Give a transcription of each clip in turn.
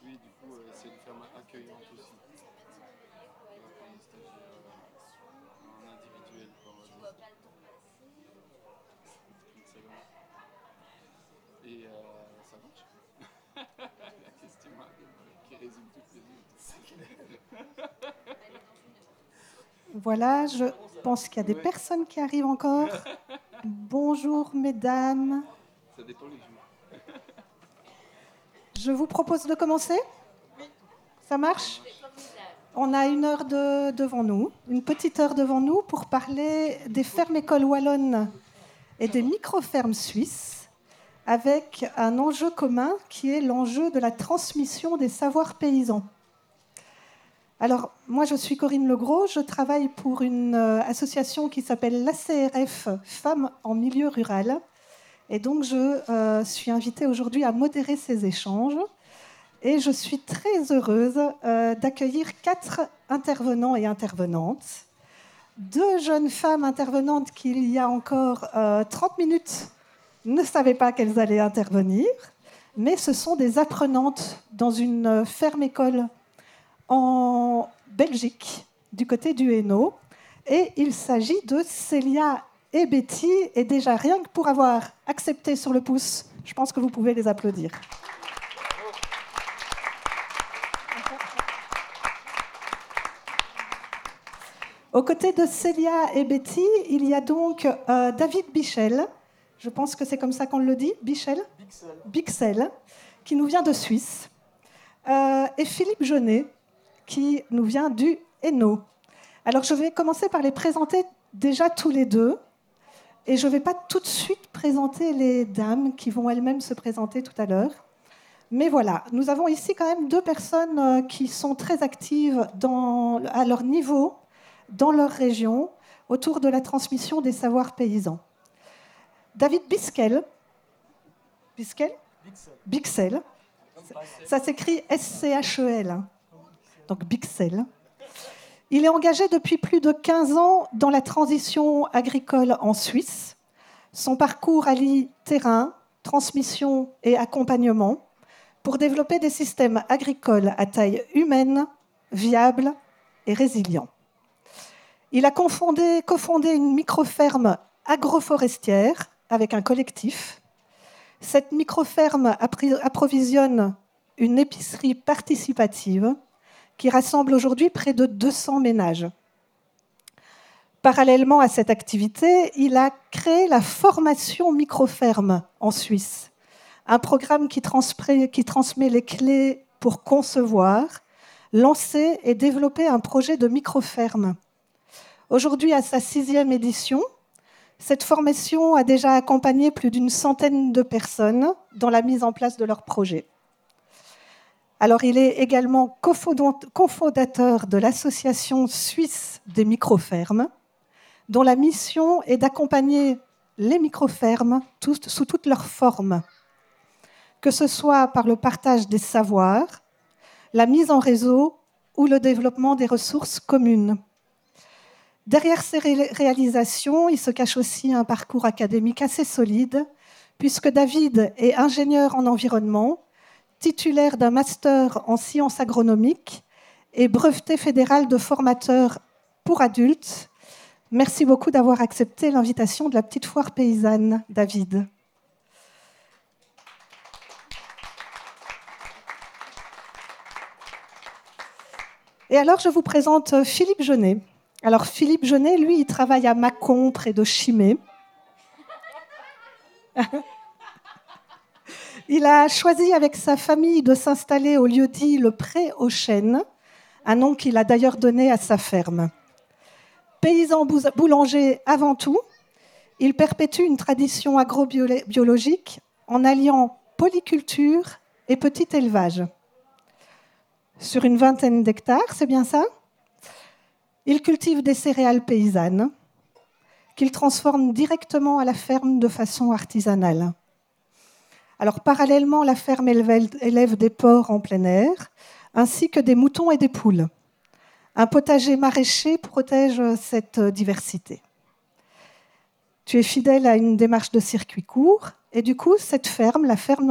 Oui, du coup, c'est une ferme accueillante aussi. On va prendre des stagiaires en individuel, quoi, on va dire. Excellent. Et ça marche. La question qui résume toutes les autres. Voilà, je pense qu'il y a des personnes qui arrivent encore. Bonjour, mesdames. Ça dépend les jours. Je vous propose de commencer. Ça marche ? On a une heure devant nous, une petite heure devant nous pour parler des fermes-écoles wallonnes et des micro-fermes suisses avec un enjeu commun qui est l'enjeu de la transmission des savoirs paysans. Alors, moi, je suis Corinne Legros, je travaille pour une association qui s'appelle l'ACRF Femmes en milieu rural. Et donc, je suis invitée aujourd'hui à modérer ces échanges. Et je suis très heureuse d'accueillir 4 intervenants et intervenantes. 2 jeunes femmes intervenantes qui, il y a encore 30 minutes, ne savaient pas qu'elles allaient intervenir. Mais ce sont des apprenantes dans une ferme-école en Belgique, du côté du Hainaut. Et il s'agit de Célia et Betty. Et déjà, rien que pour avoir accepté sur le pouce, je pense que vous pouvez les applaudir. Aux côtés de Célia et Betty, il y a donc David Bichel, je pense que c'est comme ça qu'on le dit, Bichel ? Bixel, qui nous vient de Suisse, et Philippe Jeunet, qui nous vient du Hainaut. Alors je vais commencer par les présenter déjà tous les deux, et je ne vais pas tout de suite présenter les dames qui vont elles-mêmes se présenter tout à l'heure. Mais voilà, nous avons ici quand même 2 personnes qui sont très actives à leur niveau, dans leur région, autour de la transmission des savoirs paysans. David Bixel, ça s'écrit S-C-H-E-L, donc Bixel. Il est engagé depuis plus de 15 ans dans la transition agricole en Suisse. Son parcours allie terrain, transmission et accompagnement pour développer des systèmes agricoles à taille humaine, viables et résilients. Il a cofondé une microferme agroforestière avec un collectif. Cette microferme approvisionne une épicerie participative qui rassemble aujourd'hui près de 200 ménages. Parallèlement à cette activité, il a créé la formation microferme en Suisse, un programme qui transmet les clés pour concevoir, lancer et développer un projet de microferme. Aujourd'hui, à sa 6e édition, cette formation a déjà accompagné plus d'une centaine de personnes dans la mise en place de leur projet. Alors, il est également cofondateur de l'Association suisse des microfermes, dont la mission est d'accompagner les microfermes sous toutes leurs formes, que ce soit par le partage des savoirs, la mise en réseau ou le développement des ressources communes. Derrière ces réalisations, il se cache aussi un parcours académique assez solide, puisque David est ingénieur en environnement, titulaire d'un master en sciences agronomiques et breveté fédéral de formateur pour adultes. Merci beaucoup d'avoir accepté l'invitation de la petite foire paysanne, David. Et alors, je vous présente Philippe Jeunet. Alors, Philippe Jeunet, lui, il travaille à Mâcon, près de Chimay. Il a choisi avec sa famille de s'installer au lieu-dit Le Pré aux Chênes, un nom qu'il a d'ailleurs donné à sa ferme. Paysan boulanger avant tout, il perpétue une tradition agrobiologique en alliant polyculture et petit élevage. Sur une 20aine d'hectares, c'est bien ça ? Il cultive des céréales paysannes qu'il transforme directement à la ferme de façon artisanale. Alors, parallèlement, la ferme élève des porcs en plein air, ainsi que des moutons et des poules. Un potager maraîcher protège cette diversité. Tu es fidèle à une démarche de circuit court, et du coup, cette ferme, la ferme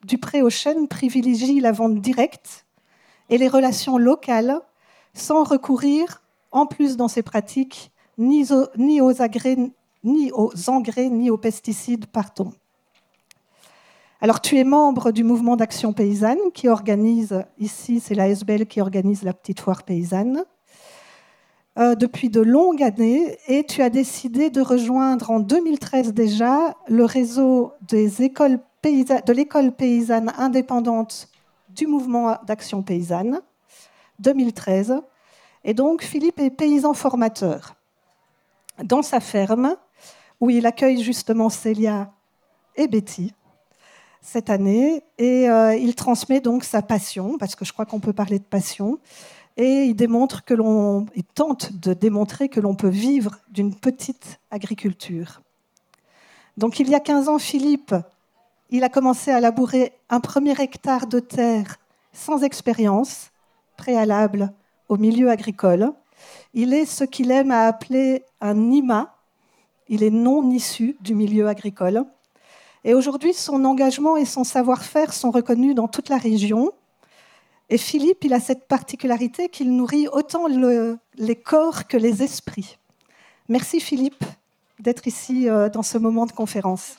du pré au chêne privilégie la vente directe et les relations locales sans recourir, en plus dans ses pratiques, ni aux engrais ni aux pesticides, pardon. Alors, tu es membre du mouvement d'action paysanne qui organise, ici c'est la SBL qui organise la petite foire paysanne, depuis de longues années, et tu as décidé de rejoindre en 2013 déjà le réseau de l'école paysanne indépendante du mouvement d'action paysanne, 2013. Et donc, Philippe est paysan formateur dans sa ferme, où il accueille justement Célia et Betty cette année, et il transmet donc sa passion, parce que je crois qu'on peut parler de passion, et il tente de démontrer que l'on peut vivre d'une petite agriculture. Donc il y a 15 ans, Philippe, il a commencé à labourer un premier hectare de terre sans expérience préalable au milieu agricole. Il est ce qu'il aime à appeler un NIMA, il est non issu du milieu agricole. Et aujourd'hui, son engagement et son savoir-faire sont reconnus dans toute la région. Et Philippe, il a cette particularité qu'il nourrit autant les corps que les esprits. Merci Philippe d'être ici dans ce moment de conférence.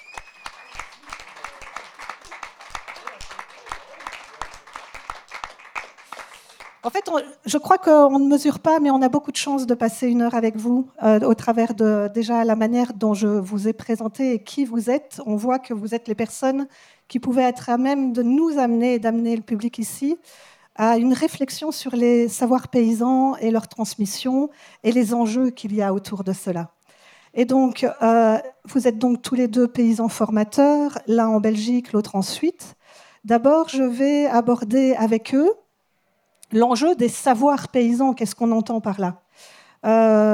En fait, je crois qu'on ne mesure pas, mais on a beaucoup de chance de passer une heure avec vous au travers de déjà la manière dont je vous ai présenté et qui vous êtes. On voit que vous êtes les personnes qui pouvaient être à même de nous amener et d'amener le public ici à une réflexion sur les savoirs paysans et leur transmission et les enjeux qu'il y a autour de cela. Et donc, vous êtes donc tous les deux paysans formateurs, l'un en Belgique, l'autre en Suisse. D'abord, je vais aborder avec eux l'enjeu des savoirs paysans. Qu'est-ce qu'on entend par là ?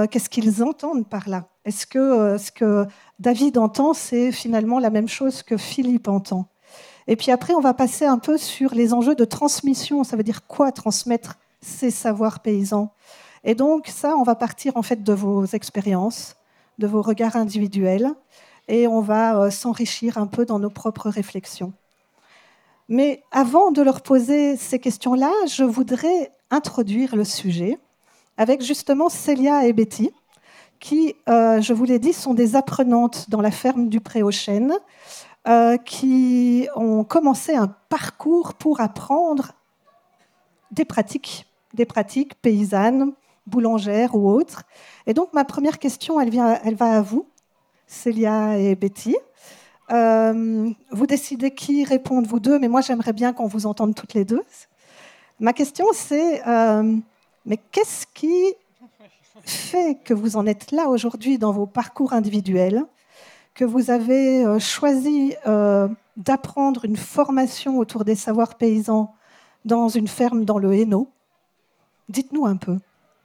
Qu'est-ce qu'ils entendent par là ? Est-ce que ce que David entend, c'est finalement la même chose que Philippe entend ? Et puis après, on va passer un peu sur les enjeux de transmission. Ça veut dire quoi transmettre ces savoirs paysans ? Et donc ça, on va partir en fait de vos expériences, de vos regards individuels, et on va s'enrichir un peu dans nos propres réflexions. Mais avant de leur poser ces questions-là, je voudrais introduire le sujet avec justement Célia et Betty, qui, je vous l'ai dit, sont des apprenantes dans la ferme du Pré aux Chênes, qui ont commencé un parcours pour apprendre des pratiques paysannes, boulangères ou autres. Et donc, ma première question, elle va à vous, Célia et Betty. Vous décidez qui répond de vous deux, mais moi, j'aimerais bien qu'on vous entende toutes les deux. Ma question, c'est, mais qu'est-ce qui fait que vous en êtes là aujourd'hui dans vos parcours individuels, que vous avez choisi d'apprendre une formation autour des savoirs paysans dans une ferme dans le Hainaut ? Dites-nous un peu.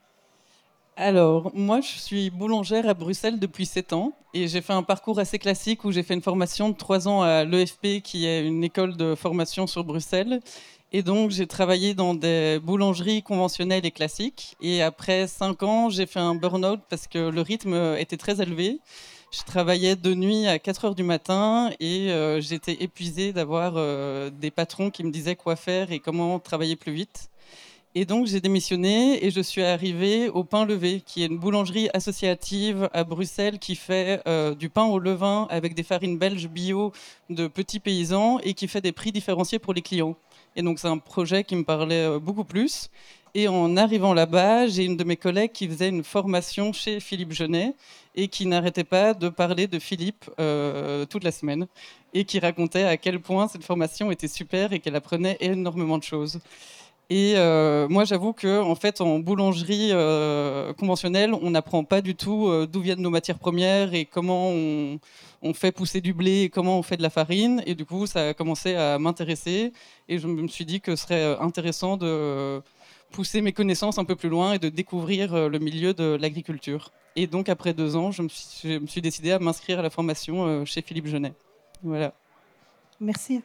Alors, moi, je suis boulangère à Bruxelles depuis 7 ans et j'ai fait un parcours assez classique où j'ai fait une formation de 3 ans à l'EFP, qui est une école de formation sur Bruxelles. Et donc, j'ai travaillé dans des boulangeries conventionnelles et classiques. Et après 5 ans, j'ai fait un burn-out parce que le rythme était très élevé. Je travaillais de nuit à 4 heures du matin et j'étais épuisée d'avoir des patrons qui me disaient quoi faire et comment travailler plus vite. Et donc, j'ai démissionné et je suis arrivée au Pain Levé, qui est une boulangerie associative à Bruxelles qui fait du pain au levain avec des farines belges bio de petits paysans et qui fait des prix différenciés pour les clients. Et donc, c'est un projet qui me parlait beaucoup plus. Et en arrivant là-bas, j'ai une de mes collègues qui faisait une formation chez Philippe Genet et qui n'arrêtait pas de parler de Philippe toute la semaine et qui racontait à quel point cette formation était super et qu'elle apprenait énormément de choses. Et moi, j'avoue qu'en fait, en boulangerie conventionnelle, on n'apprend pas du tout d'où viennent nos matières premières et comment on fait pousser du blé et comment on fait de la farine. Et du coup, ça a commencé à m'intéresser. Et je me suis dit que ce serait intéressant de pousser mes connaissances un peu plus loin et de découvrir le milieu de l'agriculture. Et donc, après 2 ans, je me suis décidée à m'inscrire à la formation chez Philippe Genet. Voilà. Merci.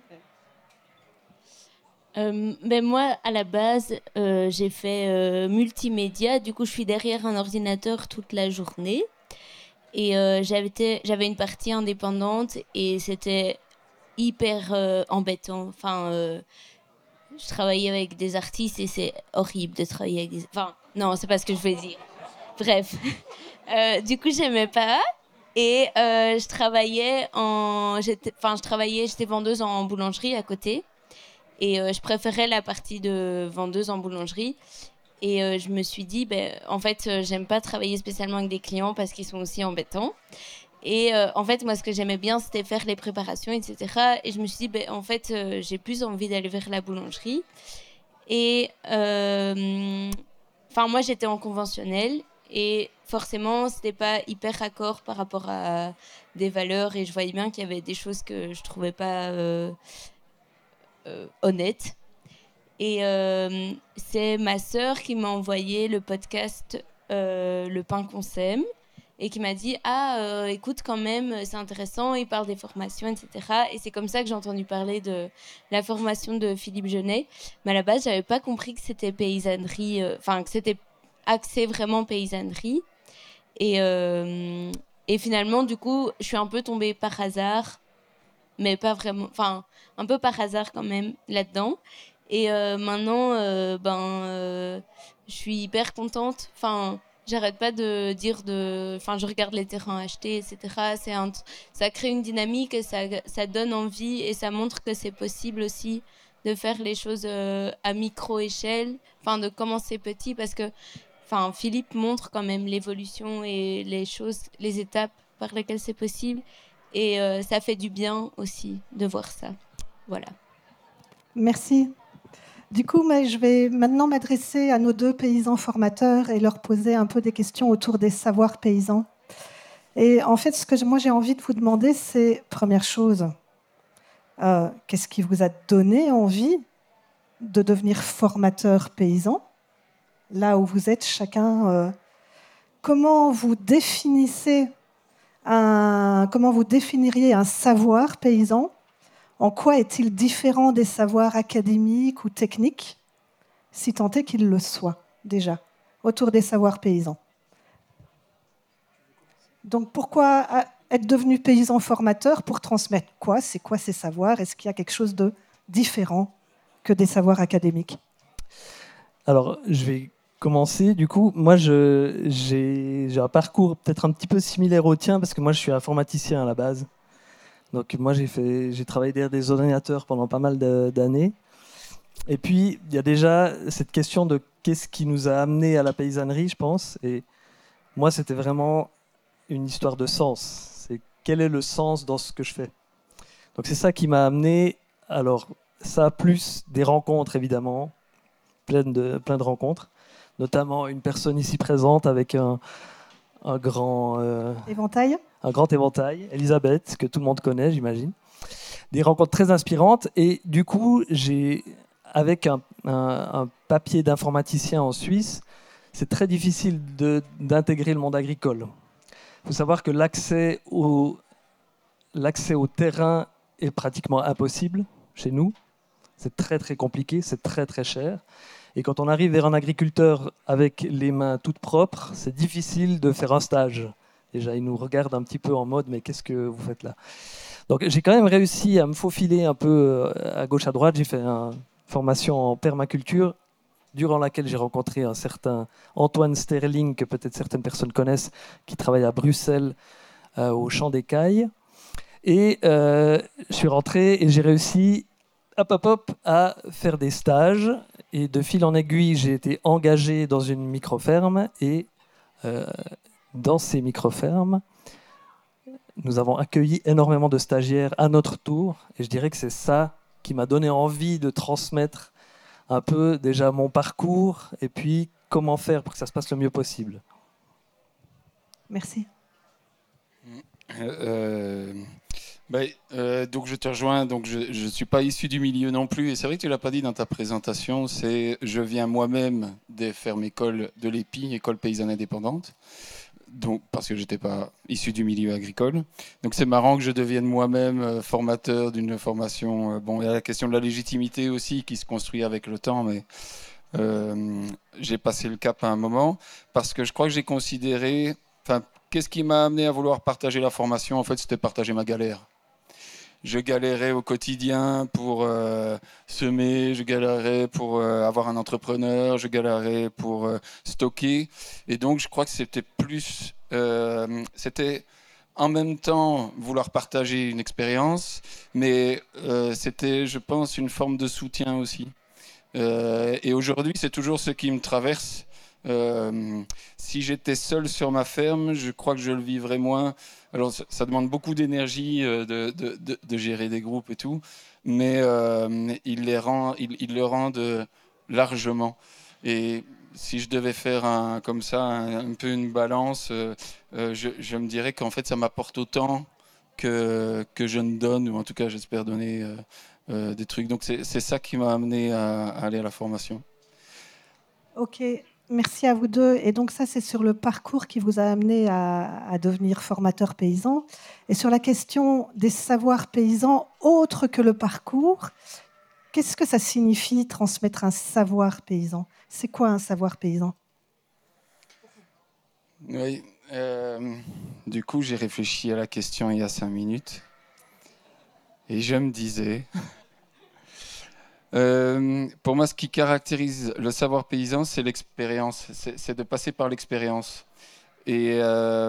Ben moi, à la base, j'ai fait multimédia. Du coup, je suis derrière un ordinateur toute la journée. Et j'avais une partie indépendante et c'était hyper embêtant. Enfin, je travaillais avec des artistes et c'est horrible de travailler avec des... Enfin, non, c'est pas ce que je veux dire. Bref. Du coup, j'aimais pas. Et j'étais vendeuse en boulangerie à côté. Et je préférais la partie de vendeuse en boulangerie. Et je me suis dit, en fait, j'aime pas travailler spécialement avec des clients parce qu'ils sont aussi embêtants. Et en fait, moi, ce que j'aimais bien, c'était faire les préparations, etc. Et je me suis dit, en fait, j'ai plus envie d'aller vers la boulangerie. Et moi, j'étais en conventionnel. Et forcément, c'était pas hyper raccord par rapport à des valeurs. Et je voyais bien qu'il y avait des choses que je trouvais pas honnêtes. Et c'est ma sœur qui m'a envoyé le podcast Le pain qu'on sème et qui m'a dit écoute quand même, c'est intéressant, il parle des formations, etc. Et c'est comme ça que j'ai entendu parler de la formation de Philippe Genet. Mais à la base, j'avais pas compris que c'était paysannerie, que c'était axé vraiment paysannerie. Et finalement, du coup, je suis un peu tombée par hasard, mais pas vraiment, un peu par hasard quand même là-dedans. Et maintenant, je suis hyper contente. J'arrête pas de dire je regarde les terrains achetés, etc. Ça crée une dynamique et ça donne envie et ça montre que c'est possible aussi de faire les choses à micro-échelle, de commencer petit parce que Philippe montre quand même l'évolution et les choses, les étapes par lesquelles c'est possible. Et ça fait du bien aussi de voir ça. Voilà. Merci. Du coup, je vais maintenant m'adresser à nos deux paysans formateurs et leur poser un peu des questions autour des savoirs paysans. Et en fait, ce que moi j'ai envie de vous demander, c'est, première chose, qu'est-ce qui vous a donné envie de devenir formateur paysan, là où vous êtes chacun comment vous définiriez un savoir paysan? En quoi est-il différent des savoirs académiques ou techniques, si tant est qu'il le soit, déjà, autour des savoirs paysans? Donc, pourquoi être devenu paysan formateur pour transmettre quoi? C'est quoi ces savoirs? Est-ce qu'il y a quelque chose de différent que des savoirs académiques? Alors, je vais commencer. Du coup, moi, j'ai un parcours peut-être un petit peu similaire au tien, parce que moi, je suis informaticien à la base. Donc moi, j'ai travaillé derrière des ordinateurs pendant pas mal d'années. Et puis, il y a déjà cette question de qu'est-ce qui nous a amené à la paysannerie, je pense. Et moi, c'était vraiment une histoire de sens. C'est quel est le sens dans ce que je fais? Donc c'est ça qui m'a amené. Alors, ça plus des rencontres, évidemment, plein de rencontres. Notamment une personne ici présente avec un grand... éventail. Un grand éventail, Elisabeth, que tout le monde connaît, j'imagine. Des rencontres très inspirantes. Et du coup, avec un papier d'informaticien en Suisse, c'est très difficile d'intégrer le monde agricole. Il faut savoir que l'accès au terrain est pratiquement impossible chez nous. C'est très, très compliqué, c'est très, très cher. Et quand on arrive vers un agriculteur avec les mains toutes propres, c'est difficile de faire un stage. Déjà, il nous regarde un petit peu en mode « mais qu'est-ce que vous faites là ?» Donc j'ai quand même réussi à me faufiler un peu à gauche, à droite. J'ai fait une formation en permaculture, durant laquelle j'ai rencontré un certain Antoine Sterling, que peut-être certaines personnes connaissent, qui travaille à Bruxelles, au Champ des Cailles. Et je suis rentré et j'ai réussi à faire des stages. Et de fil en aiguille, j'ai été engagé dans une micro-ferme. Et dans ces micro-fermes, nous avons accueilli énormément de stagiaires à notre tour. Et je dirais que c'est ça qui m'a donné envie de transmettre un peu déjà mon parcours et puis comment faire pour que ça se passe le mieux possible. Merci. Donc je te rejoins. Donc je ne suis pas issu du milieu non plus. Et c'est vrai que tu ne l'as pas dit dans ta présentation. Je viens moi-même des fermes écoles de l'EPI, école paysanne indépendante. Donc, parce que je n'étais pas issu du milieu agricole. Donc c'est marrant que je devienne moi-même formateur d'une formation. Bon, il y a la question de la légitimité aussi qui se construit avec le temps, mais j'ai passé le cap à un moment parce que je crois que j'ai considéré... Qu'est-ce qui m'a amené à vouloir partager la formation? En fait, c'était partager ma galère. je galérais au quotidien pour semer, je galérais pour avoir un entrepreneur, je galérais pour stocker. Et donc, je crois que c'était plus... c'était en même temps vouloir partager une expérience, mais c'était, je pense, une forme de soutien aussi. Et aujourd'hui, c'est toujours ce qui me traverse. Si j'étais seul sur ma ferme, je crois que je le vivrais moins. Alors, ça demande beaucoup d'énergie de gérer des groupes et tout, mais ils le rendent largement. Et si je devais faire comme ça un peu une balance, je me dirais qu'en fait, ça m'apporte autant que je ne donne, ou en tout cas, j'espère donner des trucs. Donc, c'est ça qui m'a amené à aller à la formation. Ok. Merci à vous deux. Et donc ça, c'est sur le parcours qui vous a amené à devenir formateur paysan. Et sur la question des savoirs paysans autres que le parcours, qu'est-ce que ça signifie transmettre un savoir paysan ? C'est quoi un savoir paysan ? Oui. Du coup, j'ai réfléchi à la question il y a 5 minutes. Et je me disais... pour moi, ce qui caractérise le savoir paysan, c'est l'expérience. C'est de passer par l'expérience. Et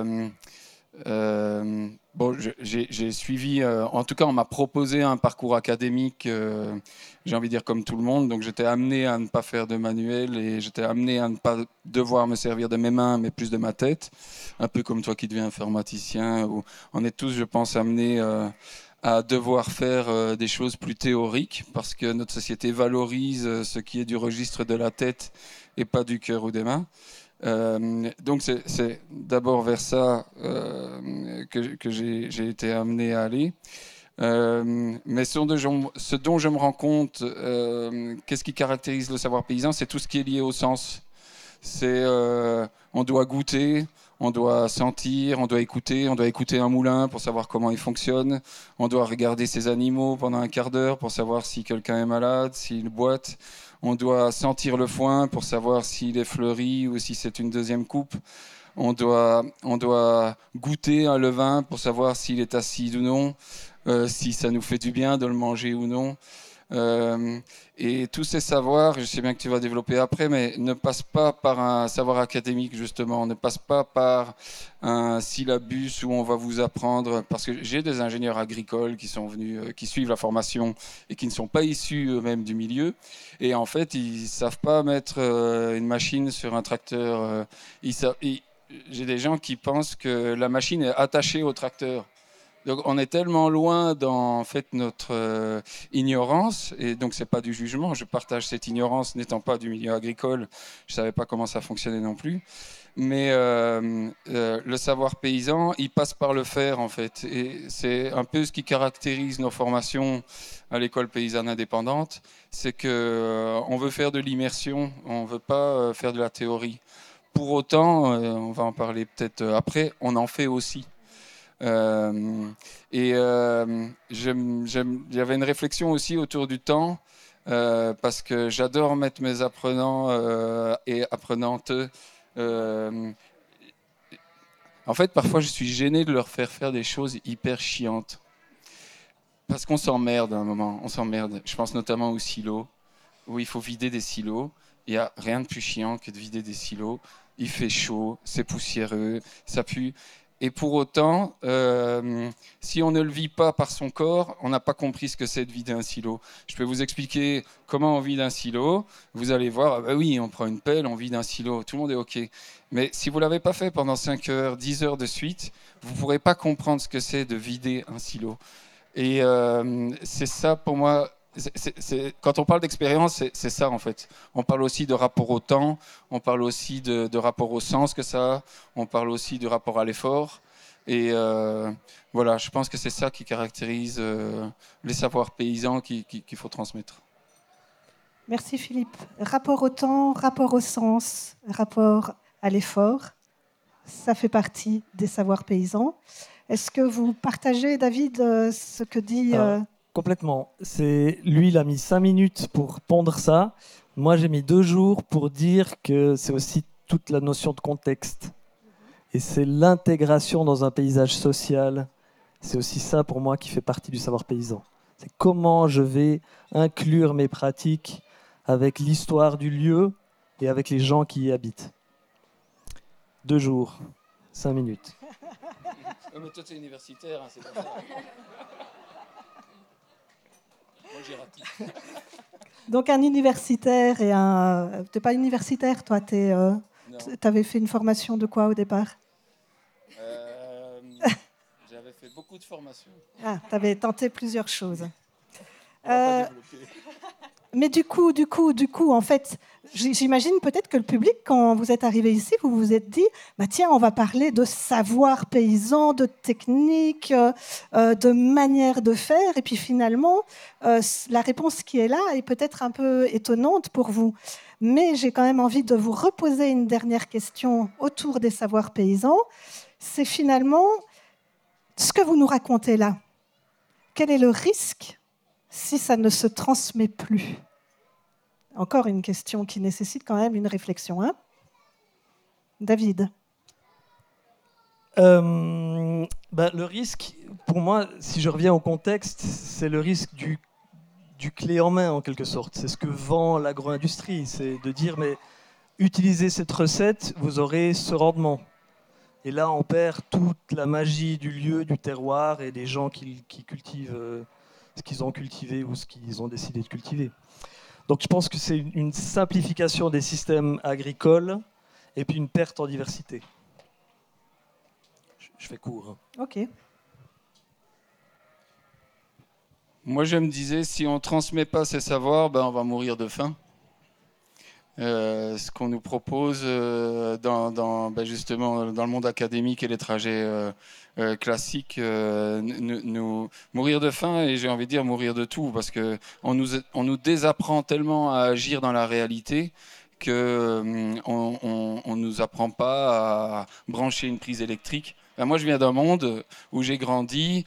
bon, j'ai suivi, en tout cas, on m'a proposé un parcours académique, j'ai envie de dire comme tout le monde. Donc, j'étais amené à ne pas faire de manuel et j'étais amené à ne pas devoir me servir de mes mains, mais plus de ma tête. Un peu comme toi qui deviens informaticien. On est tous, je pense, amenés à devoir faire des choses plus théoriques parce que notre société valorise ce qui est du registre de la tête et pas du cœur ou des mains. Donc c'est d'abord vers ça que j'ai été amené à aller. Mais ce dont je me rends compte, qu'est-ce qui caractérise le savoir paysan, c'est tout ce qui est lié au sens. On doit goûter, on doit sentir, on doit écouter un moulin pour savoir comment il fonctionne, on doit regarder ses animaux pendant un quart d'heure pour savoir si quelqu'un est malade, s'il boite, on doit sentir le foin pour savoir s'il est fleuri ou si c'est une deuxième coupe, on doit goûter un levain pour savoir s'il est acide ou non, si ça nous fait du bien de le manger ou non. Et tous ces savoirs, je sais bien que tu vas développer après, mais ne passent pas par un savoir académique justement, ne passent pas par un syllabus où on va vous apprendre, parce que j'ai des ingénieurs agricoles qui sont venus, qui suivent la formation et qui ne sont pas issus eux-mêmes du milieu, et en fait ils savent pas mettre une machine sur un tracteur. J'ai des gens qui pensent que la machine est attachée au tracteur. Donc on est tellement loin dans en fait, notre ignorance, et donc c'est pas du jugement, je partage cette ignorance n'étant pas du milieu agricole, je savais pas comment ça fonctionnait non plus, mais le savoir paysan, il passe par le faire en fait, et c'est un peu ce qui caractérise nos formations à l'école paysanne indépendante, c'est qu'on veut faire de l'immersion, on veut pas faire de la théorie. Pour autant, on va en parler peut-être après, on en fait aussi. J'avais une réflexion aussi autour du temps, parce que j'adore mettre mes apprenants et apprenantes. En fait, parfois, je suis gêné de leur faire des choses hyper chiantes. Parce qu'on s'emmerde à un moment, on s'emmerde. Je pense notamment aux silos, où il faut vider des silos. Il n'y a rien de plus chiant que de vider des silos. Il fait chaud, c'est poussiéreux, ça pue. Et pour autant, si on ne le vit pas par son corps, on n'a pas compris ce que c'est de vider un silo. Je peux vous expliquer comment on vide un silo. Vous allez voir, ah bah oui, on prend une pelle, on vide un silo, tout le monde est OK. Mais si vous ne l'avez pas fait pendant 5 heures, 10 heures de suite, vous ne pourrez pas comprendre ce que c'est de vider un silo. Et c'est ça pour moi... quand on parle d'expérience, c'est ça en fait. On parle aussi de rapport au temps, on parle aussi de rapport au sens que ça a, on parle aussi du rapport à l'effort. Et voilà, je pense que c'est ça qui caractérise les savoirs paysans qu'il faut transmettre. Merci Philippe. Rapport au temps, rapport au sens, rapport à l'effort, ça fait partie des savoirs paysans. Est-ce que vous partagez, David, ce que dit... Complètement. Lui, il a mis 5 minutes pour pondre ça. Moi, j'ai mis 2 jours pour dire que c'est aussi toute la notion de contexte. Et c'est l'intégration dans un paysage social C'est aussi ça pour moi qui fait partie du savoir paysan. C'est comment je vais inclure mes pratiques avec l'histoire du lieu et avec les gens qui y habitent. 2 jours, 5 minutes. Mais toi, tu es universitaire, hein, c'est pas ça. Moi, j'ai raté. Donc un universitaire et un... T'es pas universitaire, toi, t'avais fait une formation de quoi au départ? J'avais fait beaucoup de formations. Ah, t'avais tenté plusieurs choses. On va pas développer. Mais du coup, en fait, j'imagine peut-être que le public, quand vous êtes arrivé ici, vous vous êtes dit, bah tiens, on va parler de savoir paysan, de technique, de manière de faire. Et puis finalement, la réponse qui est là est peut-être un peu étonnante pour vous. Mais j'ai quand même envie de vous reposer une dernière question autour des savoirs paysans. C'est finalement ce que vous nous racontez là. Quel est le risque si ça ne se transmet plus? Encore une question qui nécessite quand même une réflexion. Hein, David? Le risque, pour moi, si je reviens au contexte, c'est le risque du clé en main, en quelque sorte. C'est ce que vend l'agro-industrie. C'est de dire, mais utilisez cette recette, vous aurez ce rendement. Et là, on perd toute la magie du lieu, du terroir et des gens qui cultivent ce qu'ils ont cultivé ou ce qu'ils ont décidé de cultiver. Donc je pense que c'est une simplification des systèmes agricoles et puis une perte en diversité. Je fais court. Hein. Ok. Moi, je me disais, si on ne transmet pas ces savoirs, ben, on va mourir de faim. Ce qu'on nous propose justement dans le monde académique et les trajets classiques, mourir de faim, et j'ai envie de dire mourir de tout, parce qu'on nous désapprend tellement à agir dans la réalité qu'on ne nous apprend pas à brancher une prise électrique. Ben, moi, je viens d'un monde où j'ai grandi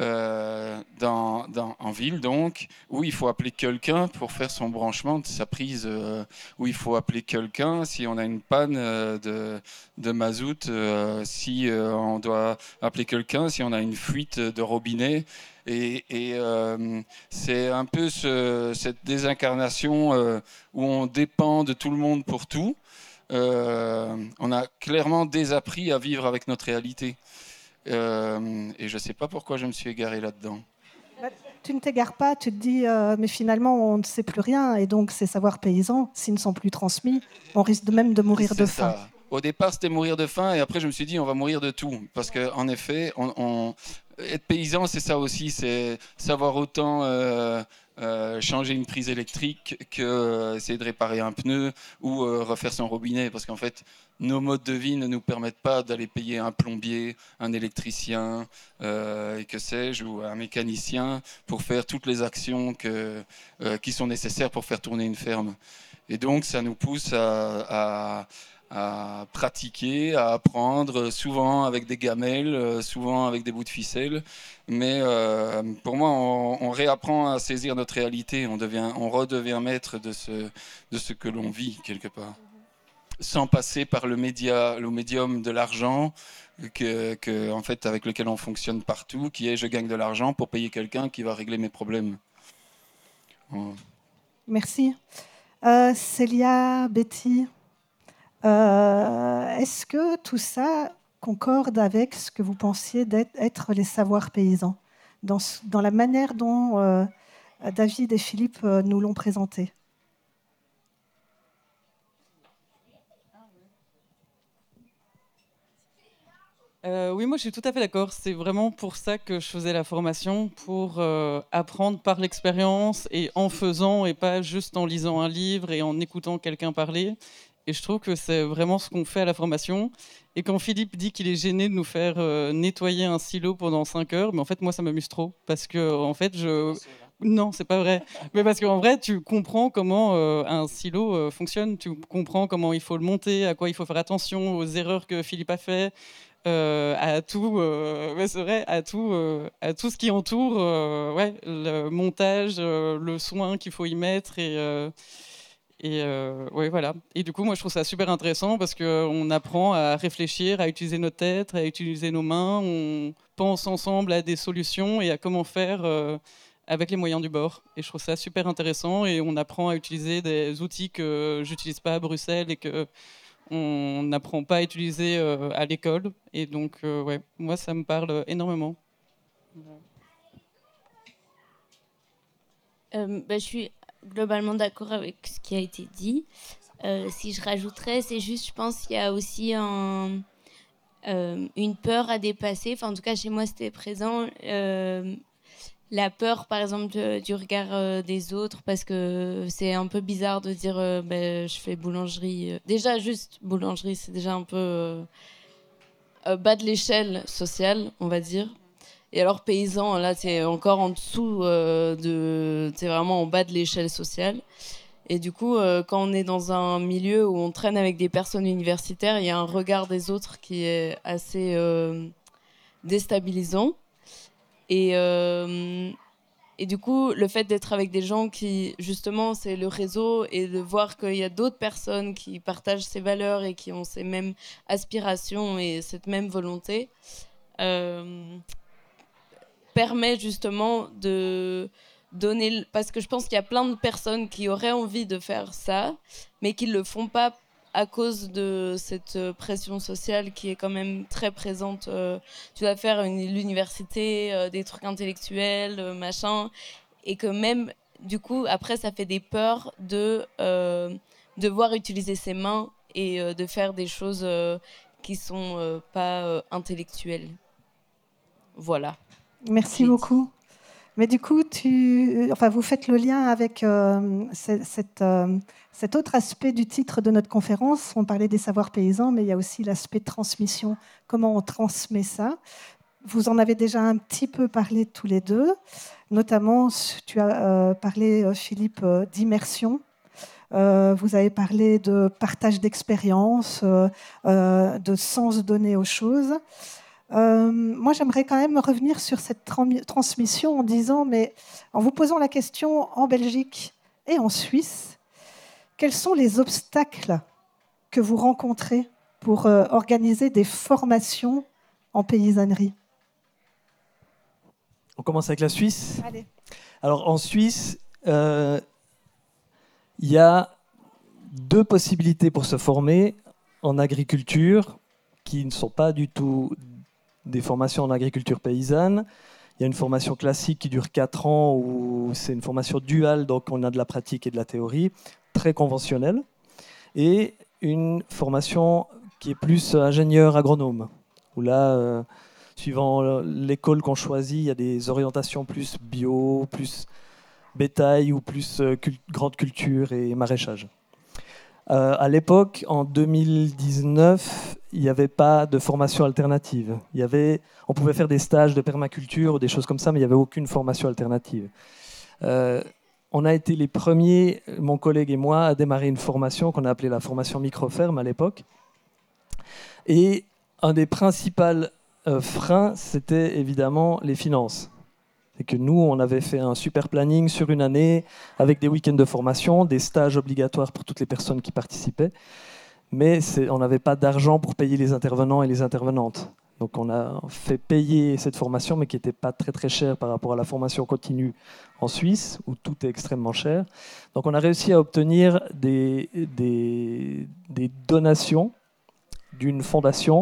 en ville, donc, où il faut appeler quelqu'un pour faire son branchement de sa prise, où il faut appeler quelqu'un si on a une panne de mazout, si on doit appeler quelqu'un si on a une fuite de robinet. Et c'est un peu cette désincarnation où on dépend de tout le monde pour tout. On a clairement désappris à vivre avec notre réalité. Et je ne sais pas pourquoi je me suis égaré là-dedans. Tu ne t'égares pas, tu te dis, mais finalement, on ne sait plus rien, et donc ces savoirs paysans, s'ils ne sont plus transmis, on risque même de mourir de faim. Au départ, c'était mourir de faim, et après, je me suis dit, on va mourir de tout. Parce qu'en effet, être paysan, c'est ça aussi, c'est savoir autant changer une prise électrique que essayer de réparer un pneu ou refaire son robinet. Parce qu'en fait, nos modes de vie ne nous permettent pas d'aller payer un plombier, un électricien, et que sais-je, ou un mécanicien pour faire toutes les actions qui sont nécessaires pour faire tourner une ferme. Et donc, ça nous pousse à pratiquer, à apprendre, souvent avec des gamelles, souvent avec des bouts de ficelle. Mais pour moi, on réapprend à saisir notre réalité, on redevient maître de ce que l'on vit quelque part, sans passer par le médium de l'argent, en fait, avec lequel on fonctionne partout, qui est je gagne de l'argent pour payer quelqu'un qui va régler mes problèmes. Merci. Célia, Betty, est-ce que tout ça concorde avec ce que vous pensiez d'être les savoirs paysans, dans la manière dont David et Philippe nous l'ont présenté? Oui, moi je suis tout à fait d'accord. C'est vraiment pour ça que je faisais la formation, pour apprendre par l'expérience et en faisant, et pas juste en lisant un livre et en écoutant quelqu'un parler. Et je trouve que c'est vraiment ce qu'on fait à la formation. Et quand Philippe dit qu'il est gêné de nous faire nettoyer un silo pendant 5 heures, mais en fait moi ça m'amuse trop, parce que en fait non, c'est pas vrai. Mais parce qu'en vrai, tu comprends comment un silo fonctionne, tu comprends comment il faut le monter, à quoi il faut faire attention, aux erreurs que Philippe a fait. À tout, c'est vrai, à tout ce qui entoure le montage, le soin qu'il faut y mettre, ouais, voilà. Et du coup, moi, je trouve ça super intéressant parce qu'on apprend à réfléchir, à utiliser notre tête, à utiliser nos mains. On pensent ensemble à des solutions et à comment faire avec les moyens du bord. Et je trouve ça super intéressant et on apprend à utiliser des outils que j'utilise pas à Bruxelles et que on n'apprend pas à utiliser à l'école. Et donc, ouais, moi, ça me parle énormément. Je suis globalement d'accord avec ce qui a été dit. Si je rajouterais, c'est juste, je pense qu'il y a aussi une peur à dépasser. Enfin, en tout cas, chez moi, c'était présent. La peur, par exemple, du regard des autres, parce que c'est un peu bizarre de dire je fais boulangerie. Déjà, juste boulangerie, c'est déjà un peu bas de l'échelle sociale, on va dire. Et alors, paysan, là, c'est encore en dessous c'est vraiment en bas de l'échelle sociale. Et du coup, quand on est dans un milieu où on traîne avec des personnes universitaires, il y a un regard des autres qui est assez déstabilisant. Et du coup, le fait d'être avec des gens qui, justement, c'est le réseau, et de voir qu'il y a d'autres personnes qui partagent ces valeurs et qui ont ces mêmes aspirations et cette même volonté, permet justement de donner... Parce que je pense qu'il y a plein de personnes qui auraient envie de faire ça, mais qui ne le font pas à cause de cette pression sociale qui est quand même très présente. Tu dois faire l'université, des trucs intellectuels, machin, et que même, du coup, après, ça fait des peurs de devoir utiliser ses mains et de faire des choses qui sont pas intellectuelles. Voilà. Merci beaucoup. Mais du coup, vous faites le lien avec cet autre aspect du titre de notre conférence. On parlait des savoirs paysans, mais il y a aussi l'aspect de transmission. Comment on transmet ça? Vous en avez déjà un petit peu parlé tous les deux. Notamment, tu as parlé, Philippe, d'immersion. Vous avez parlé de partage d'expérience, de sens donné aux choses. Moi, j'aimerais quand même revenir sur cette transmission en vous posant la question, en Belgique et en Suisse, quels sont les obstacles que vous rencontrez pour organiser des formations en paysannerie? On commence avec la Suisse. Allez. Alors, en Suisse, il y a 2 possibilités pour se former en agriculture qui ne sont pas du tout des formations en agriculture paysanne. Il y a une formation classique qui dure 4 ans, où c'est une formation duale, donc on a de la pratique et de la théorie, très conventionnelle. Et une formation qui est plus ingénieur agronome, où là, suivant l'école qu'on choisit, il y a des orientations plus bio, plus bétail ou plus grande culture et maraîchage. À l'époque, en 2019, il n'y avait pas de formation alternative. On pouvait faire des stages de permaculture ou des choses comme ça, mais il n'y avait aucune formation alternative. On a été les premiers, mon collègue et moi, à démarrer une formation qu'on a appelée la formation microferme à l'époque. Et un des principaux freins, c'était évidemment les finances. C'est que nous, on avait fait un super planning sur une année avec des week-ends de formation, des stages obligatoires pour toutes les personnes qui participaient. Mais on n'avait pas d'argent pour payer les intervenants et les intervenantes. Donc on a fait payer cette formation, mais qui n'était pas très très chère par rapport à la formation continue en Suisse, où tout est extrêmement cher. Donc on a réussi à obtenir des donations d'une fondation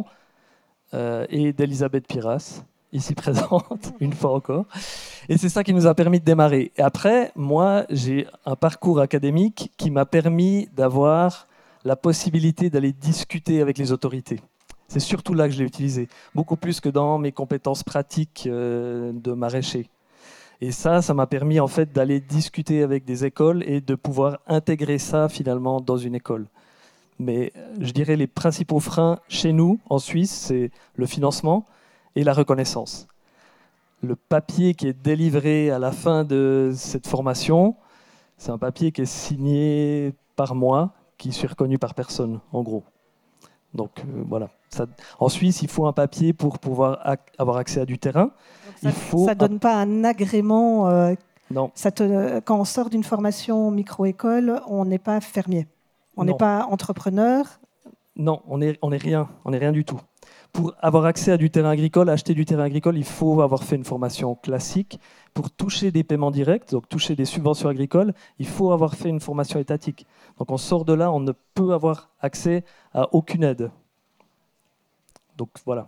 et d'Elisabeth Piras, ici présente, une fois encore. Et c'est ça qui nous a permis de démarrer. Et après, moi, j'ai un parcours académique qui m'a permis d'avoir la possibilité d'aller discuter avec les autorités. C'est surtout là que je l'ai utilisé, beaucoup plus que dans mes compétences pratiques de maraîcher. Et ça m'a permis en fait d'aller discuter avec des écoles et de pouvoir intégrer ça finalement dans une école. Mais je dirais les principaux freins chez nous, en Suisse, c'est le financement et la reconnaissance. Le papier qui est délivré à la fin de cette formation, c'est un papier qui est signé par moi, qui suis reconnu par personne, en gros. Donc voilà. En Suisse, il faut un papier pour pouvoir avoir accès à du terrain. Ça ne donne pas un agrément. Non. Quand on sort d'une formation micro-école, on n'est pas fermier. On n'est pas entrepreneur. Non, on n'est rien du tout. Pour avoir accès à du terrain agricole, acheter du terrain agricole, il faut avoir fait une formation classique. Pour toucher des paiements directs, donc toucher des subventions agricoles, il faut avoir fait une formation étatique. Donc on sort de là, on ne peut avoir accès à aucune aide. Donc voilà.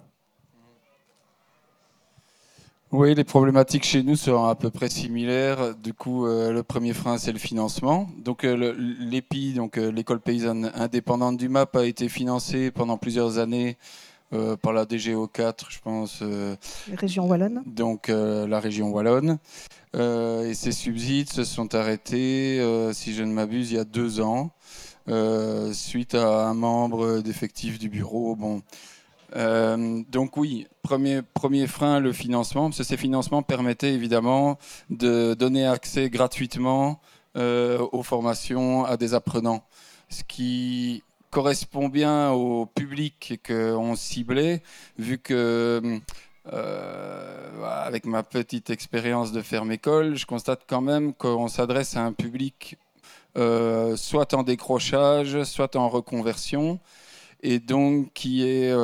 Oui, les problématiques chez nous sont à peu près similaires. Du coup, le premier frein, c'est le financement. Donc l'EPI, donc l'école paysanne indépendante du MAP, a été financée pendant plusieurs années par la DGO4, je pense. Région Wallonne. Donc la région Wallonne. Et ces subsides se sont arrêtés, si je ne m'abuse, il y a 2 ans, suite à un membre d'effectif du bureau. Bon. Donc oui, premier frein, le financement, parce que ces financements permettaient évidemment de donner accès gratuitement aux formations à des apprenants, ce qui correspond bien au public qu'on ciblait, vu que avec ma petite expérience de ferme école, je constate quand même qu'on s'adresse à un public soit en décrochage, soit en reconversion, et donc qui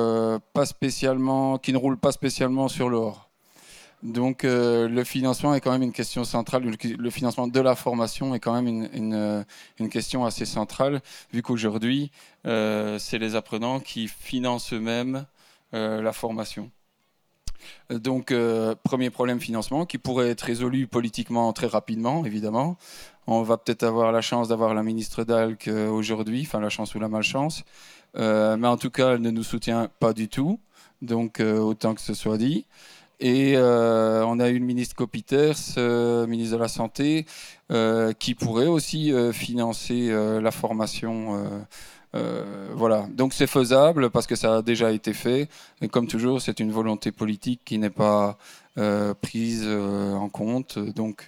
ne roule pas spécialement sur l'or. Donc le financement est quand même une question centrale. Le financement de la formation est quand même une question assez centrale, vu qu'aujourd'hui, c'est les apprenants qui financent eux-mêmes la formation. Donc, premier problème financement qui pourrait être résolu politiquement très rapidement, évidemment. On va peut-être avoir la chance d'avoir la ministre Dalk aujourd'hui, enfin la chance ou la malchance. Mais en tout cas, elle ne nous soutient pas du tout, donc autant que ce soit dit. Et on a eu le ministre Copiters, ministre de la Santé, qui pourrait aussi financer la formation. Voilà, donc c'est faisable parce que ça a déjà été fait. Et comme toujours, c'est une volonté politique qui n'est pas prise en compte. Donc,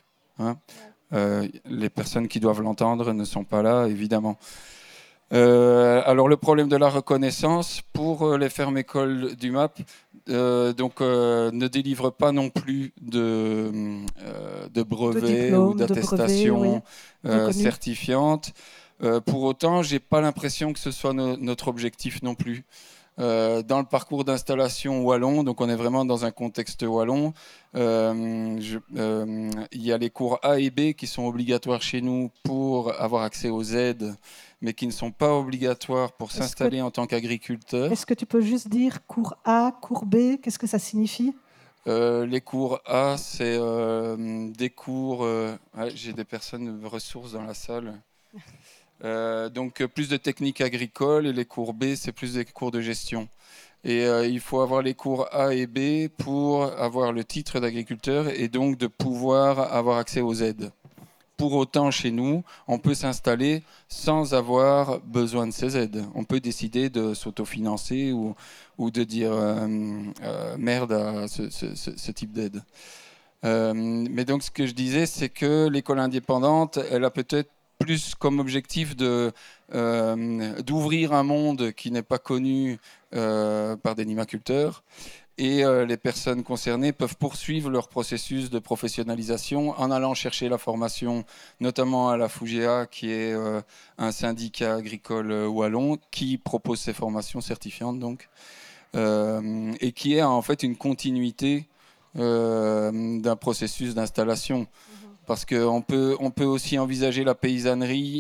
les personnes qui doivent l'entendre ne sont pas là, évidemment. Alors le problème de la reconnaissance pour les fermes-écoles du MAP ne délivre pas non plus de brevets ou d'attestations certifiantes. Pour autant, j'ai pas l'impression que ce soit notre objectif non plus. Dans le parcours d'installation wallon, donc on est vraiment dans un contexte wallon, il y a les cours A et B qui sont obligatoires chez nous pour avoir accès aux aides, mais qui ne sont pas obligatoires pour s'installer en tant qu'agriculteur. Est-ce que tu peux juste dire cours A, cours B, qu'est-ce que ça signifie ? Les cours A, c'est des cours... j'ai des personnes de ressources dans la salle. Donc plus de techniques agricoles, et les cours B, c'est plus des cours de gestion. Et il faut avoir les cours A et B pour avoir le titre d'agriculteur et donc de pouvoir avoir accès aux aides. Pour autant, chez nous, on peut s'installer sans avoir besoin de ces aides. On peut décider de s'autofinancer ou de dire merde à ce type d'aide. Mais donc ce que je disais, c'est que l'école indépendante, elle a peut-être plus comme objectif d'ouvrir un monde qui n'est pas connu par des limaculteurs. Et les personnes concernées peuvent poursuivre leur processus de professionnalisation en allant chercher la formation, notamment à la FUGEA, qui est un syndicat agricole wallon, qui propose ces formations certifiantes, donc, et qui est en fait une continuité d'un processus d'installation. Parce qu'on peut aussi envisager la paysannerie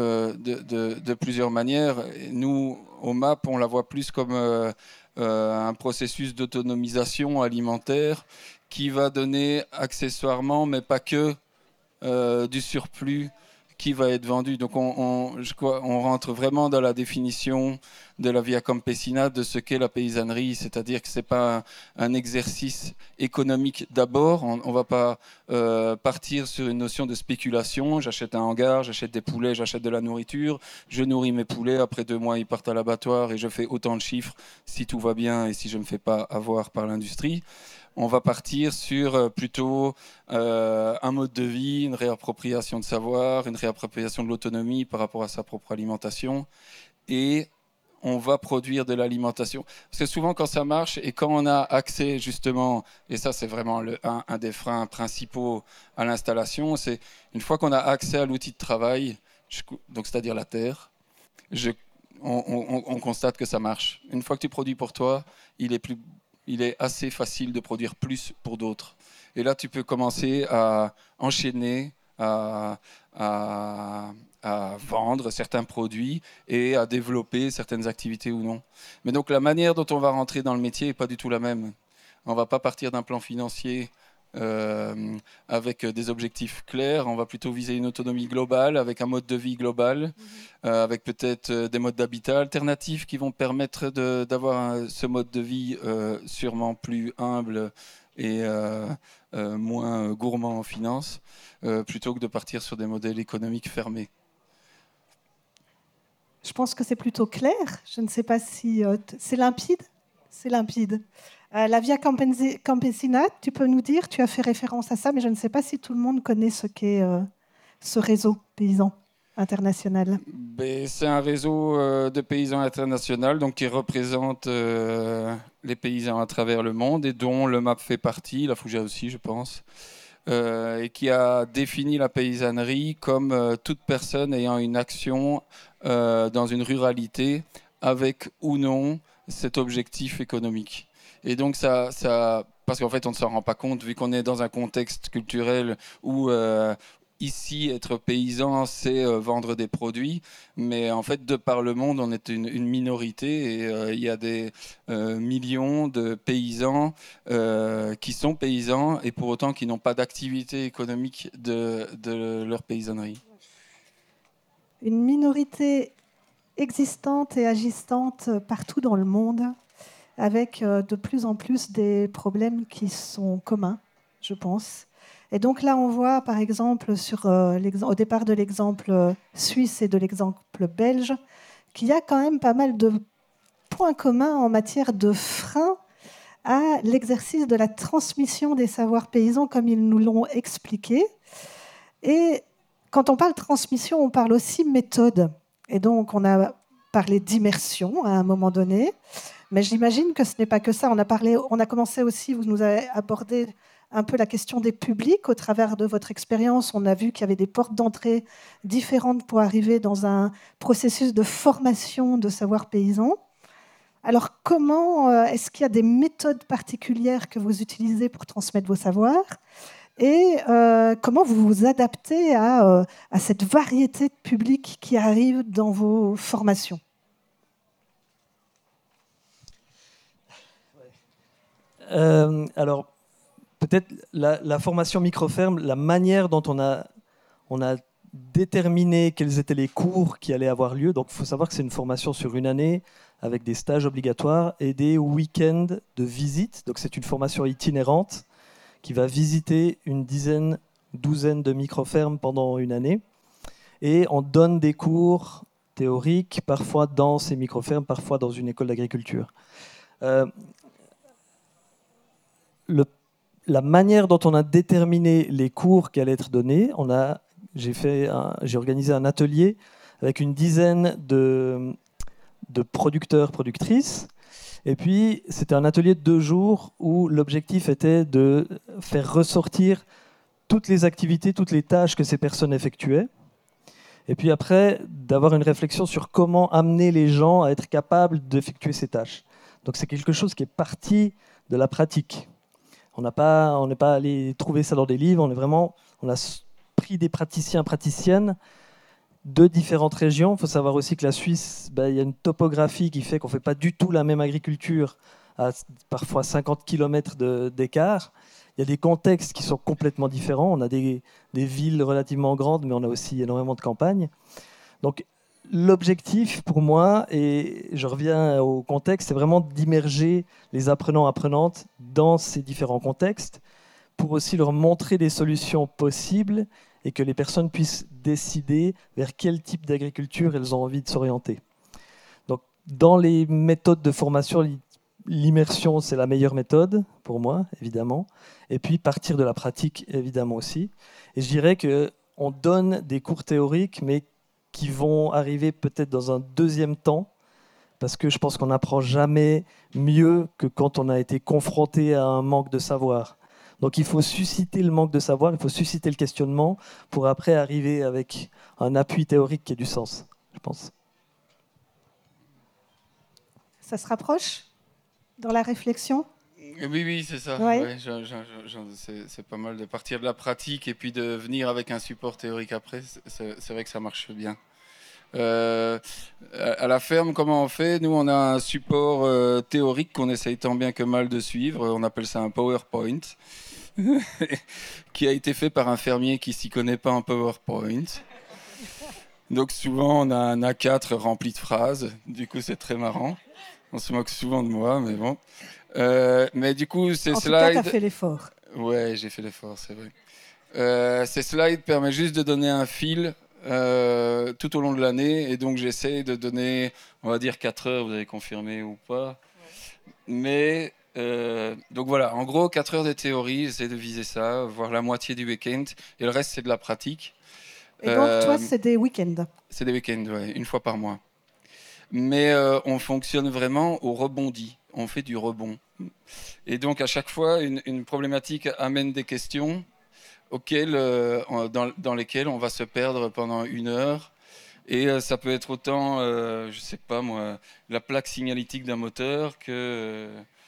de plusieurs manières. Nous, au MAP, on la voit plus comme un processus d'autonomisation alimentaire qui va donner accessoirement, mais pas que, du surplus qui va être vendu. Donc on rentre vraiment dans la définition de la via campesina de ce qu'est la paysannerie, c'est-à-dire que ce n'est pas un exercice économique d'abord, on ne va pas partir sur une notion de spéculation, j'achète un hangar, j'achète des poulets, j'achète de la nourriture, je nourris mes poulets, après 2 mois ils partent à l'abattoir et je fais autant de chiffres si tout va bien et si je ne me fais pas avoir par l'industrie. On va partir sur plutôt un mode de vie, une réappropriation de savoir, une réappropriation de l'autonomie par rapport à sa propre alimentation. Et on va produire de l'alimentation. Parce que souvent, quand ça marche et quand on a accès, justement, et ça, c'est vraiment un des freins principaux à l'installation, c'est une fois qu'on a accès à l'outil de travail, donc c'est-à-dire la terre, on constate que ça marche. Une fois que tu produis pour toi, il est assez facile de produire plus pour d'autres. Et là, tu peux commencer à enchaîner, à vendre certains produits et à développer certaines activités ou non. Mais donc la manière dont on va rentrer dans le métier n'est pas du tout la même. On ne va pas partir d'un plan financier avec des objectifs clairs, on va plutôt viser une autonomie globale, avec un mode de vie global, avec peut-être des modes d'habitat alternatifs qui vont permettre d'avoir ce mode de vie sûrement plus humble et moins gourmand en finances, plutôt que de partir sur des modèles économiques fermés. Je pense que c'est plutôt clair. Je ne sais pas si c'est limpide. C'est limpide. La Via Campesina, tu peux nous dire, tu as fait référence à ça, mais je ne sais pas si tout le monde connaît ce qu'est ce réseau paysan international. C'est un réseau de paysans international donc, qui représente les paysans à travers le monde et dont le MAP fait partie, la Fouja aussi, je pense. Et qui a défini la paysannerie comme toute personne ayant une action dans une ruralité avec ou non cet objectif économique. Et donc parce qu'en fait on ne s'en rend pas compte vu qu'on est dans un contexte culturel où ici être paysan c'est vendre des produits, mais en fait de par le monde on est une minorité et il y a des millions de paysans qui sont paysans et pour autant qui n'ont pas d'activité économique de leur paysannerie. Une minorité existante et agissante partout dans le monde, avec de plus en plus des problèmes qui sont communs, je pense. Et donc là, on voit, par exemple, au départ de l'exemple suisse et de l'exemple belge, qu'il y a quand même pas mal de points communs en matière de frein à l'exercice de la transmission des savoirs paysans, comme ils nous l'ont expliqué. Et quand on parle transmission, on parle aussi méthode. Et donc, on a parlé d'immersion à un moment donné. Mais j'imagine que ce n'est pas que ça. On a commencé aussi, vous nous avez abordé un peu la question des publics. Au travers de votre expérience, on a vu qu'il y avait des portes d'entrée différentes pour arriver dans un processus de formation de savoir paysan. Alors, comment est-ce qu'il y a des méthodes particulières que vous utilisez pour transmettre vos savoirs ? Et comment vous vous adaptez à cette variété de publics qui arrive dans vos formations ? Alors, peut-être la formation microferme, la manière dont on a déterminé quels étaient les cours qui allaient avoir lieu. Donc, il faut savoir que c'est une formation sur une année avec des stages obligatoires et des week-ends de visite. Donc, c'est une formation itinérante qui va visiter une douzaine de microfermes pendant une année. Et on donne des cours théoriques, parfois dans ces microfermes, parfois dans une école d'agriculture. La manière dont on a déterminé les cours qui allaient être donnés, j'ai organisé un atelier avec une dizaine de producteurs, productrices. Et puis, c'était un atelier de 2 jours où l'objectif était de faire ressortir toutes les activités, toutes les tâches que ces personnes effectuaient. Et puis après, d'avoir une réflexion sur comment amener les gens à être capables d'effectuer ces tâches. Donc c'est quelque chose qui est parti de la pratique. On n'est pas allé trouver ça dans des livres, on a pris des praticiens, praticiennes de différentes régions. Il faut savoir aussi que la Suisse, il y a une topographie qui fait qu'on ne fait pas du tout la même agriculture à parfois 50 km d'écart. Il y a des contextes qui sont complètement différents. On a des villes relativement grandes, mais on a aussi énormément de campagnes. Donc l'objectif pour moi, et je reviens au contexte, c'est vraiment d'immerger les apprenants-apprenantes dans ces différents contextes pour aussi leur montrer des solutions possibles et que les personnes puissent décider vers quel type d'agriculture elles ont envie de s'orienter. Donc, dans les méthodes de formation, l'immersion, c'est la meilleure méthode, pour moi, évidemment. Et puis, partir de la pratique, évidemment aussi. Et je dirais qu'on donne des cours théoriques, mais qui vont arriver peut-être dans un deuxième temps, parce que je pense qu'on n'apprend jamais mieux que quand on a été confronté à un manque de savoir. Donc il faut susciter le manque de savoir, il faut susciter le questionnement pour après arriver avec un appui théorique qui ait du sens, je pense. Ça se rapproche dans la réflexion? Oui, c'est ça. Ouais. Ouais, c'est pas mal de partir de la pratique et puis de venir avec un support théorique après. C'est vrai que ça marche bien. À la ferme, comment on fait? Nous, on a un support théorique qu'on essaye tant bien que mal de suivre. On appelle ça un PowerPoint, qui a été fait par un fermier qui s'y connaît pas en PowerPoint. Donc souvent, on a un A4 rempli de phrases. Du coup, c'est très marrant. On se moque souvent de moi, mais bon. Mais du coup, ces En tout cas, tu as slides... fait l'effort. Ouais, j'ai fait l'effort, c'est vrai. Ces slides permettent juste de donner un fil tout au long de l'année. Et donc, j'essaie de donner, on va dire, 4 heures, vous avez confirmé ou pas. Ouais. Mais, donc voilà, en gros, 4 heures de théorie, j'essaie de viser ça, voire la moitié du week-end. Et le reste, c'est de la pratique. Et donc, toi, c'est des week-ends? C'est des week-ends, ouais, une fois par mois. Mais on fonctionne vraiment au rebondi. On fait du rebond. Et donc, à chaque fois, une problématique amène des questions dans lesquelles on va se perdre pendant 1 heure. Et ça peut être autant, je sais pas moi, la plaque signalétique d'un moteur que...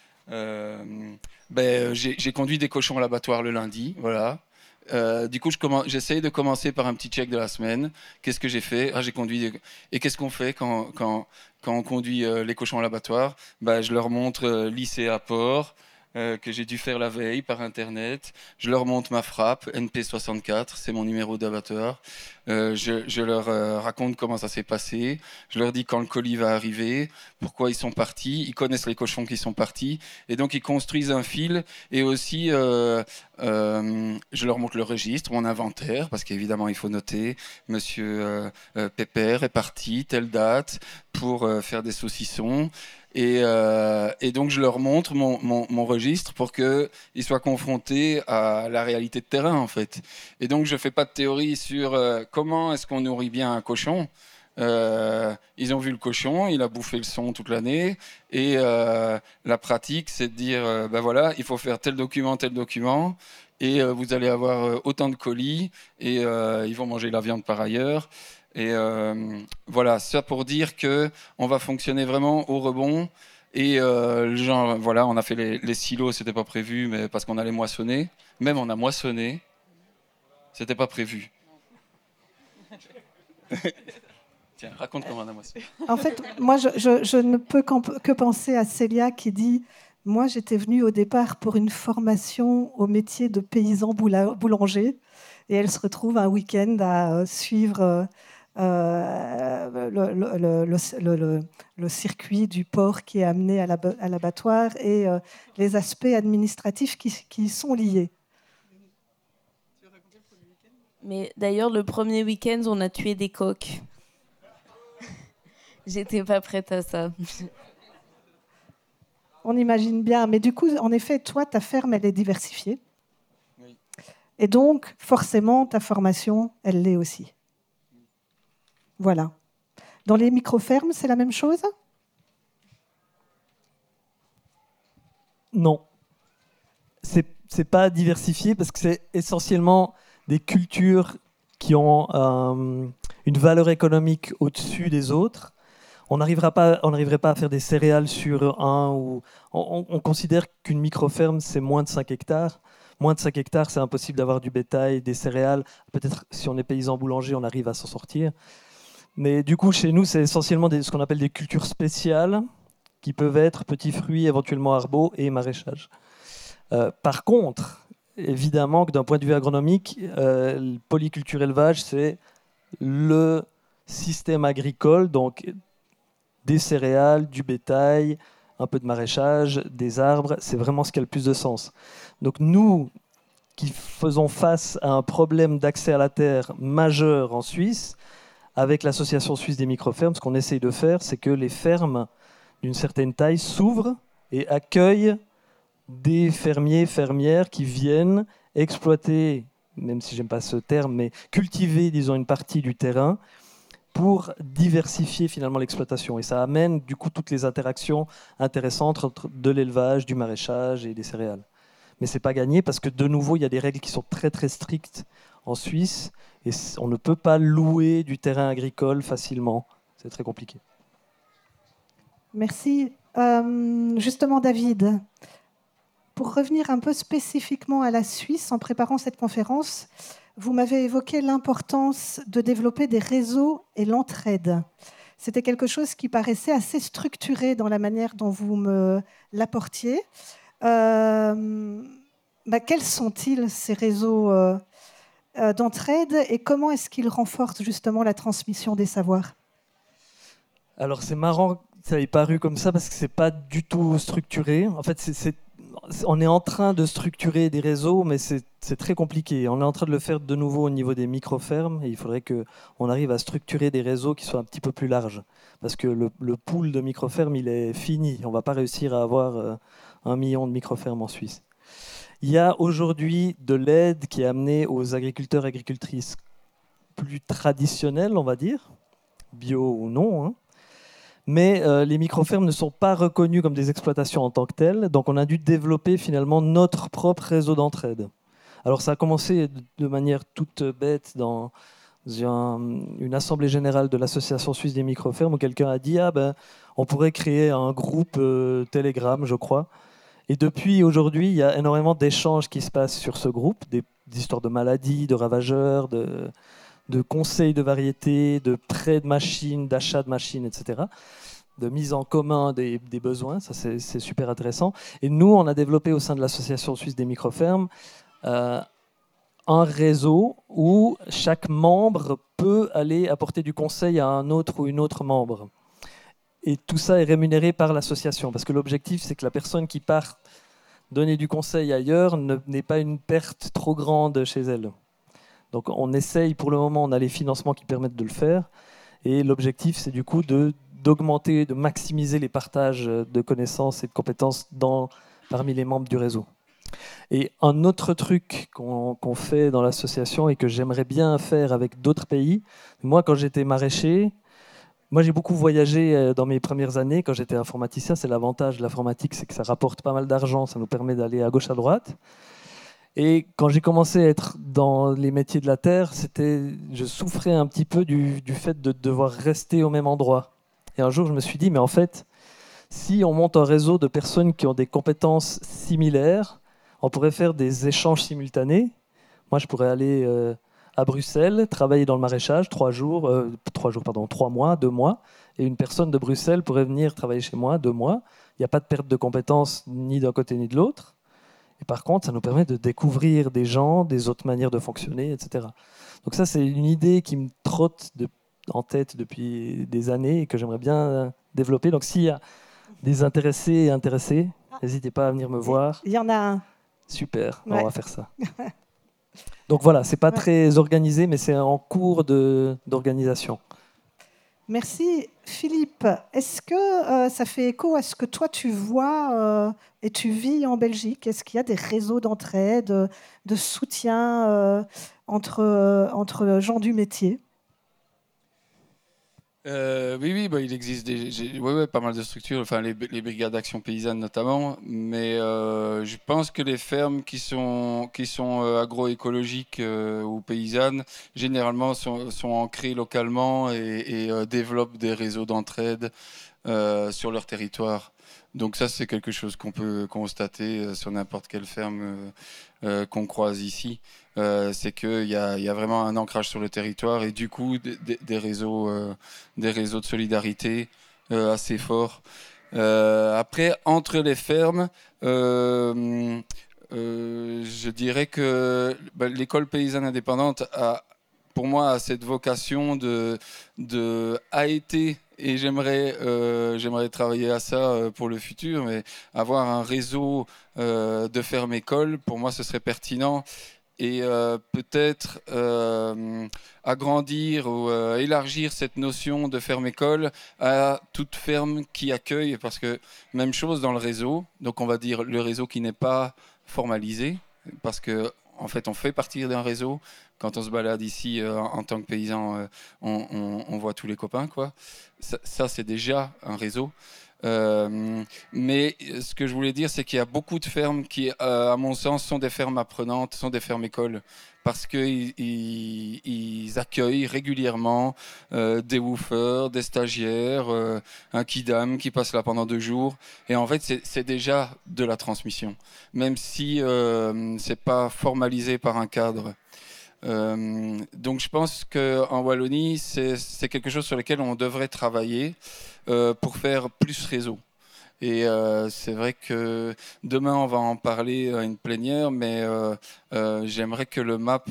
j'ai conduit des cochons à l'abattoir le lundi, voilà. Du coup, j'essaye de commencer par un petit check de la semaine. Qu'est-ce que j'ai fait? J'ai conduit. Et qu'est-ce qu'on fait quand on conduit les cochons à l'abattoir? Je leur montre lycée à port que j'ai dû faire la veille par Internet. Je leur montre ma frappe, NP64, c'est mon numéro d'abattoir. Je leur raconte comment ça s'est passé. Je leur dis quand le colis va arriver, pourquoi ils sont partis. Ils connaissent les cochons qui sont partis. Et donc, ils construisent un fil. Et aussi, je leur montre le registre, mon inventaire, parce qu'évidemment, il faut noter. Monsieur Pépère est parti, telle date, pour faire des saucissons. Et donc, je leur montre mon registre pour qu'ils soient confrontés à la réalité de terrain, en fait. Et donc, je ne fais pas de théorie sur comment est-ce qu'on nourrit bien un cochon. Ils ont vu le cochon, il a bouffé le son toute l'année. Et la pratique, c'est de dire, voilà, il faut faire tel document. Et vous allez avoir autant de colis. Et ils vont manger la viande par ailleurs. Et voilà, ça pour dire qu'on va fonctionner vraiment au rebond. Et voilà, on a fait les silos, c'était pas prévu, mais parce qu'on allait moissonner. Même on a moissonné, c'était pas prévu. Tiens, raconte comment on a moissonné. En fait, moi, je ne peux que penser à Célia qui dit « Moi, j'étais venue au départ pour une formation au métier de paysan boulanger. » Et elle se retrouve un week-end à suivre... le circuit du porc qui est amené à l'abattoir et les aspects administratifs qui sont liés. Mais d'ailleurs, le premier week-end, on a tué des coqs. J'étais pas prête à ça. On imagine bien. Mais du coup, en effet, toi, ta ferme, elle est diversifiée. Oui. Et donc, forcément, ta formation, elle l'est aussi. Voilà. Dans les micro-fermes, c'est la même chose? Non. C'est pas diversifié parce que c'est essentiellement des cultures qui ont une valeur économique au-dessus des autres. On n'arriverait pas à faire des céréales sur on considère qu'une micro-ferme, c'est moins de 5 hectares. Moins de 5 hectares, c'est impossible d'avoir du bétail, des céréales. Peut-être si on est paysan boulanger, on arrive à s'en sortir. Mais du coup, chez nous, c'est essentiellement ce qu'on appelle des cultures spéciales, qui peuvent être petits fruits, éventuellement arbaux et maraîchage. Par contre, évidemment que d'un point de vue agronomique, le polyculture élevage, c'est le système agricole, donc des céréales, du bétail, un peu de maraîchage, des arbres, c'est vraiment ce qui a le plus de sens. Donc nous, qui faisons face à un problème d'accès à la terre majeur en Suisse, avec l'Association suisse des micro-fermes, ce qu'on essaye de faire, c'est que les fermes d'une certaine taille s'ouvrent et accueillent des fermiers, fermières qui viennent exploiter, même si j'aime pas ce terme, mais cultiver, disons, une partie du terrain pour diversifier finalement l'exploitation. Et ça amène du coup toutes les interactions intéressantes entre de l'élevage, du maraîchage et des céréales. Mais c'est pas gagné parce que de nouveau, il y a des règles qui sont très très strictes en Suisse et on ne peut pas louer du terrain agricole facilement. C'est très compliqué. Merci Justement, David, pour revenir un peu spécifiquement à la Suisse, en préparant cette conférence, vous m'avez évoqué l'importance de développer des réseaux et l'entraide. C'était quelque chose qui paraissait assez structuré dans la manière dont vous me l'apportiez. Quels sont-ils, ces réseaux d'entraide, et comment est-ce qu'ils renforcent justement la transmission des savoirs? Alors c'est marrant, ça ait paru comme ça parce que c'est pas du tout structuré. En fait, on est en train de structurer des réseaux, mais c'est très compliqué. On est en train de le faire de nouveau au niveau des micro-fermes, et il faudrait qu'on arrive à structurer des réseaux qui soient un petit peu plus larges. Parce que le pool de micro-fermes, il est fini. On ne va pas réussir à avoir 1 million de micro-fermes en Suisse. Il y a aujourd'hui de l'aide qui est amenée aux agriculteurs et agricultrices plus traditionnels, on va dire, bio ou non, hein. Mais les micro-fermes ne sont pas reconnues comme des exploitations en tant que telles, donc on a dû développer finalement notre propre réseau d'entraide. Alors ça a commencé de manière toute bête dans une assemblée générale de l'Association suisse des micro-fermes où quelqu'un a dit on pourrait créer un groupe Telegram, je crois. Et depuis aujourd'hui, il y a énormément d'échanges qui se passent sur ce groupe, des histoires de maladies, de ravageurs, de conseils de variétés, de prêts de machines, d'achat de machines, etc., de mise en commun des besoins. Ça, c'est super intéressant. Et nous, on a développé au sein de l'Association suisse des micro-fermes un réseau où chaque membre peut aller apporter du conseil à un autre ou une autre membre. Et tout ça est rémunéré par l'association, parce que l'objectif, c'est que la personne qui part donner du conseil ailleurs n'ait pas une perte trop grande chez elle. Donc on essaye, pour le moment, on a les financements qui permettent de le faire. Et l'objectif, c'est du coup d'augmenter, de maximiser les partages de connaissances et de compétences parmi les membres du réseau. Et un autre truc qu'on fait dans l'association et que j'aimerais bien faire avec d'autres pays, moi, quand j'étais maraîcher, moi, j'ai beaucoup voyagé dans mes premières années. Quand j'étais informaticien, c'est l'avantage de l'informatique, c'est que ça rapporte pas mal d'argent, ça nous permet d'aller à gauche, à droite. Et quand j'ai commencé à être dans les métiers de la terre, je souffrais un petit peu du fait de devoir rester au même endroit. Et un jour, je me suis dit, mais en fait, si on monte un réseau de personnes qui ont des compétences similaires, on pourrait faire des échanges simultanés. Moi, je pourrais aller à Bruxelles, travailler dans le maraîchage 3 mois, 2 mois, et une personne de Bruxelles pourrait venir travailler chez moi 2 mois. Il n'y a pas de perte de compétences ni d'un côté ni de l'autre. Et par contre, ça nous permet de découvrir des gens, des autres manières de fonctionner, etc. Donc ça, c'est une idée qui me trotte en tête depuis des années et que j'aimerais bien développer. Donc s'il y a des intéressés et intéressées, n'hésitez pas à venir me voir. Il y en a un. Super, Ouais. on va faire ça. Donc voilà, c'est pas très organisé, mais c'est en cours d'organisation. Merci. Philippe, est-ce que ça fait écho à ce que toi tu vois et tu vis en Belgique? Est-ce qu'il y a des réseaux d'entraide, de soutien entre gens du métier? Oui, il existe pas mal de structures, enfin les brigades d'action paysanne notamment, mais je pense que les fermes qui sont agroécologiques ou paysannes, généralement sont ancrées localement et développent des réseaux d'entraide sur leur territoire. Donc ça, c'est quelque chose qu'on peut constater sur n'importe quelle ferme qu'on croise ici. C'est qu'il y a vraiment un ancrage sur le territoire et du coup des réseaux de solidarité assez forts. Après, entre les fermes, je dirais que l'école paysanne indépendante pour moi a cette vocation a été, et j'aimerais travailler à ça pour le futur, mais avoir un réseau de fermes-écoles, pour moi ce serait pertinent. Et peut-être agrandir ou élargir cette notion de ferme-école à toute ferme qui accueille, parce que même chose dans le réseau, donc on va dire le réseau qui n'est pas formalisé, parce que en fait on fait partie d'un réseau. Quand on se balade ici en tant que paysan, on voit tous les copains, quoi. Ça c'est déjà un réseau. Mais ce que je voulais dire, c'est qu'il y a beaucoup de fermes qui, à mon sens, sont des fermes apprenantes, sont des fermes écoles, parce qu'ils accueillent régulièrement des woofers, des stagiaires, un kidam qui passe là pendant 2 jours. Et en fait, c'est déjà de la transmission, même si c'est pas formalisé par un cadre. Donc je pense qu'en Wallonie, c'est quelque chose sur lequel on devrait travailler pour faire plus réseau. Et c'est vrai que demain, on va en parler à une plénière, mais j'aimerais que le MAP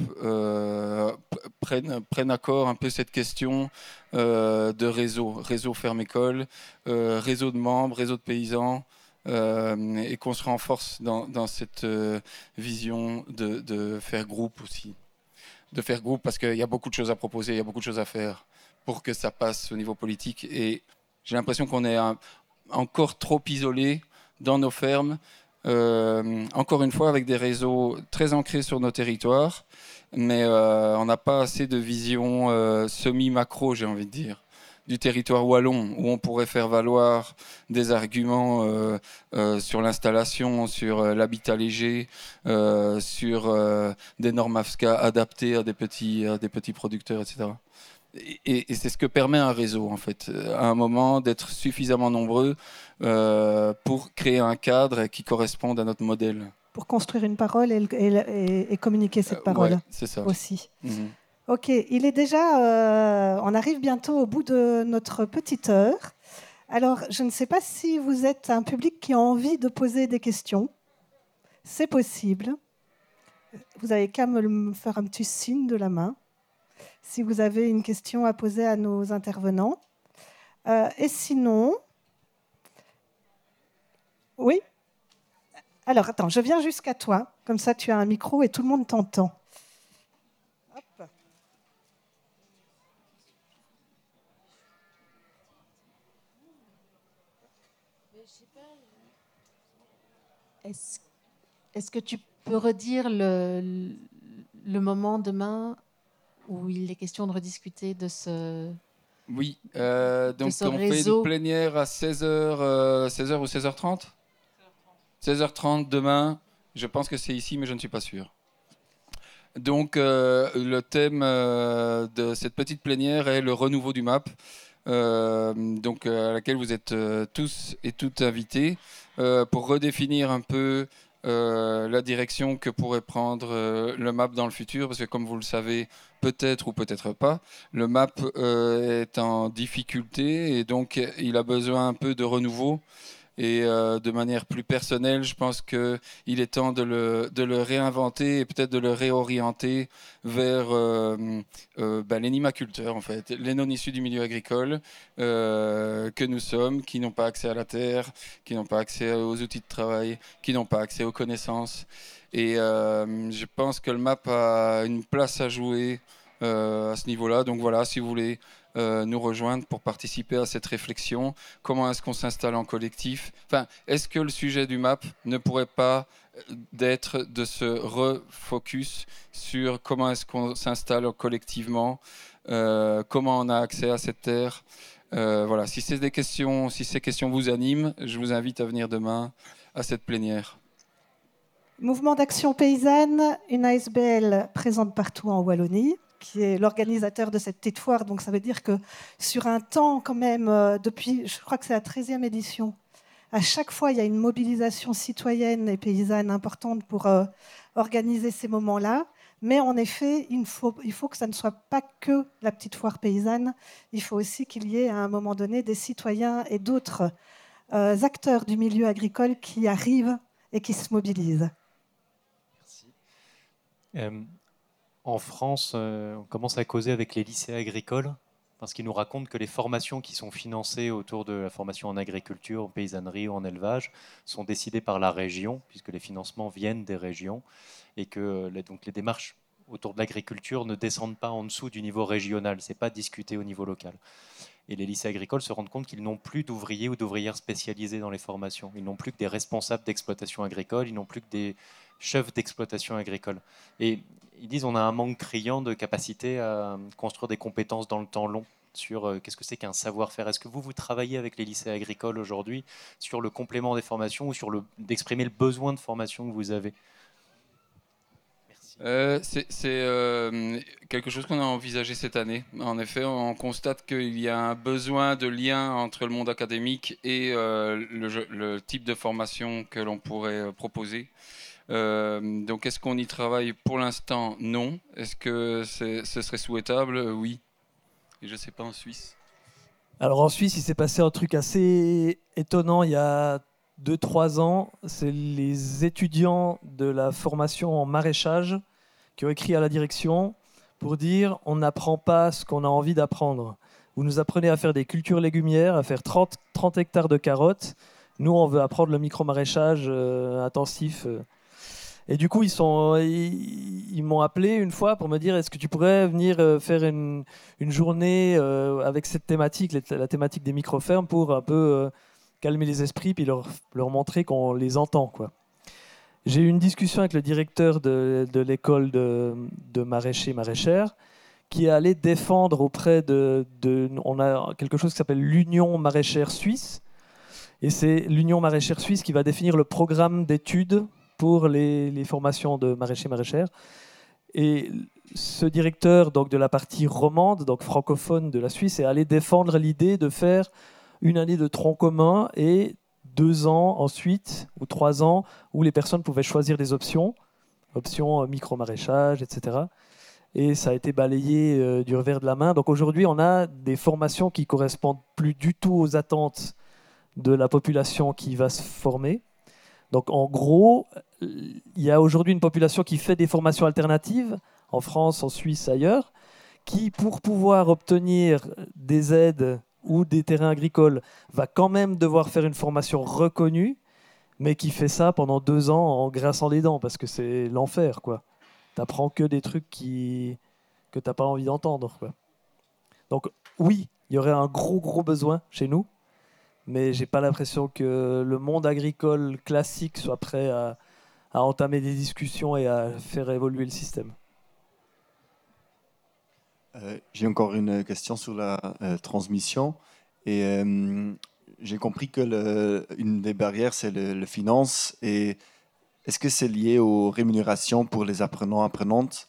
prenne accord un peu cette question de réseau ferme-école, réseau de membres, réseau de paysans, et qu'on se renforce dans cette vision de faire groupe aussi. De faire groupe parce qu'il y a beaucoup de choses à proposer, il y a beaucoup de choses à faire pour que ça passe au niveau politique. Et j'ai l'impression qu'on est encore trop isolé dans nos fermes, encore une fois avec des réseaux très ancrés sur nos territoires, mais on n'a pas assez de vision semi-macro, j'ai envie de dire, du territoire wallon, où on pourrait faire valoir des arguments sur l'installation, sur l'habitat léger, sur des normes AFSCA adaptées à des petits producteurs, etc. Et c'est ce que permet un réseau, en fait, à un moment, d'être suffisamment nombreux pour créer un cadre qui corresponde à notre modèle. Pour construire une parole et communiquer cette parole c'est ça. aussi. Mm-hmm. Ok, il est déjà, on arrive bientôt au bout de notre petite heure. Alors, je ne sais pas si vous êtes un public qui a envie de poser des questions. C'est possible. Vous avez qu'à me faire un petit signe de la main si vous avez une question à poser à nos intervenants. Et sinon... Oui ? Alors, attends, je viens jusqu'à toi. Comme ça, tu as un micro et tout le monde t'entend. Hop. Est-ce que tu peux redire le moment demain où il est question de rediscuter de ce... Oui, donc on fait une plénière à 16h, 16h ou 16h30 16h30 demain, je pense que c'est ici, mais je ne suis pas sûr. Donc le thème de cette petite plénière est le renouveau du MAP, donc à laquelle vous êtes tous et toutes invités pour redéfinir un peu la direction que pourrait prendre le MAP dans le futur, parce que comme vous le savez, peut-être ou peut-être pas, le MAP est en difficulté et donc il a besoin un peu de renouveau. Et de manière plus personnelle, je pense qu'il est temps de le réinventer et peut-être de le réorienter vers les nimaculteurs, en fait, les non-issus du milieu agricole que nous sommes, qui n'ont pas accès à la terre, qui n'ont pas accès aux outils de travail, qui n'ont pas accès aux connaissances. Et je pense que le MAP a une place à jouer à ce niveau-là. Donc voilà, si vous voulez nous rejoindre pour participer à cette réflexion, comment est-ce qu'on s'installe en collectif, enfin, est-ce que le sujet du MAP ne pourrait pas d'être de se refocus sur comment est-ce qu'on s'installe collectivement, comment on a accès à cette terre. Voilà, si ces questions vous animent, je vous invite à venir demain à cette plénière. Mouvement d'action paysanne, une ASBL présente partout en Wallonie, qui est l'organisateur de cette petite foire. Donc ça veut dire que sur un temps quand même, depuis, je crois que c'est la 13e édition, à chaque fois il y a une mobilisation citoyenne et paysanne importante pour organiser ces moments-là. Mais en effet, il faut que ça ne soit pas que la petite foire paysanne, il faut aussi qu'il y ait à un moment donné des citoyens et d'autres acteurs du milieu agricole qui arrivent et qui se mobilisent. En France, on commence à causer avec les lycées agricoles parce qu'ils nous racontent que les formations qui sont financées autour de la formation en agriculture, en paysannerie ou en élevage sont décidées par la région, puisque les financements viennent des régions, et que donc les démarches autour de l'agriculture ne descendent pas en dessous du niveau régional, ce n'est pas discuté au niveau local. Et les lycées agricoles se rendent compte qu'ils n'ont plus d'ouvriers ou d'ouvrières spécialisés dans les formations. Ils n'ont plus que des responsables d'exploitation agricole, ils n'ont plus que des chefs d'exploitation agricole. Et ils disent qu'on a un manque criant de capacité à construire des compétences dans le temps long. sur qu'est-ce que c'est qu'un savoir-faire. Est-ce que vous travaillez avec les lycées agricoles aujourd'hui sur le complément des formations ou sur d'exprimer le besoin de formation que vous avez? C'est quelque chose qu'on a envisagé cette année. En effet, on constate qu'il y a un besoin de lien entre le monde académique et le type de formation que l'on pourrait proposer. Donc, est-ce qu'on y travaille pour l'instant? Non. Est-ce que ce serait souhaitable? Oui. Et je ne sais pas en Suisse. Alors en Suisse, il s'est passé un truc assez étonnant il y a 2-3 ans. C'est les étudiants de la formation en maraîchage qui ont écrit à la direction pour dire on n'apprend pas ce qu'on a envie d'apprendre. Vous nous apprenez à faire des cultures légumières, à faire 30 hectares de carottes. Nous, on veut apprendre le micro-maraîchage intensif. Et du coup, ils m'ont appelé une fois pour me dire est-ce que tu pourrais venir faire une journée avec cette thématique, la thématique des micro-fermes, pour un peu calmer les esprits puis leur montrer qu'on les entend, quoi. J'ai eu une discussion avec le directeur de l'école de maraîchers maraîchères qui est allé défendre auprès on a quelque chose qui s'appelle l'Union maraîchère suisse. Et c'est l'Union maraîchère suisse qui va définir le programme d'études pour les formations de maraîchers maraîchères. Et ce directeur donc, de la partie romande, donc francophone de la Suisse, est allé défendre l'idée de faire une année de tronc commun et 2 ans ensuite, ou 3 ans, où les personnes pouvaient choisir des options micro-maraîchage, etc. Et ça a été balayé du revers de la main. Donc aujourd'hui, on a des formations qui correspondent plus du tout aux attentes de la population qui va se former. Donc en gros, il y a aujourd'hui une population qui fait des formations alternatives, en France, en Suisse, ailleurs, qui, pour pouvoir obtenir des aides ou des terrains agricoles, va quand même devoir faire une formation reconnue, mais qui fait ça pendant 2 ans en grinçant les dents, parce que c'est l'enfer, quoi. T'apprends que des trucs que t'as pas envie d'entendre, quoi. Donc oui, il y aurait un gros besoin chez nous, mais j'ai pas l'impression que le monde agricole classique soit prêt à entamer des discussions et à faire évoluer le système. J'ai encore une question sur la transmission. Et j'ai compris que une des barrières, c'est le finance. Et est-ce que c'est lié aux rémunérations pour les apprenants, apprenantes?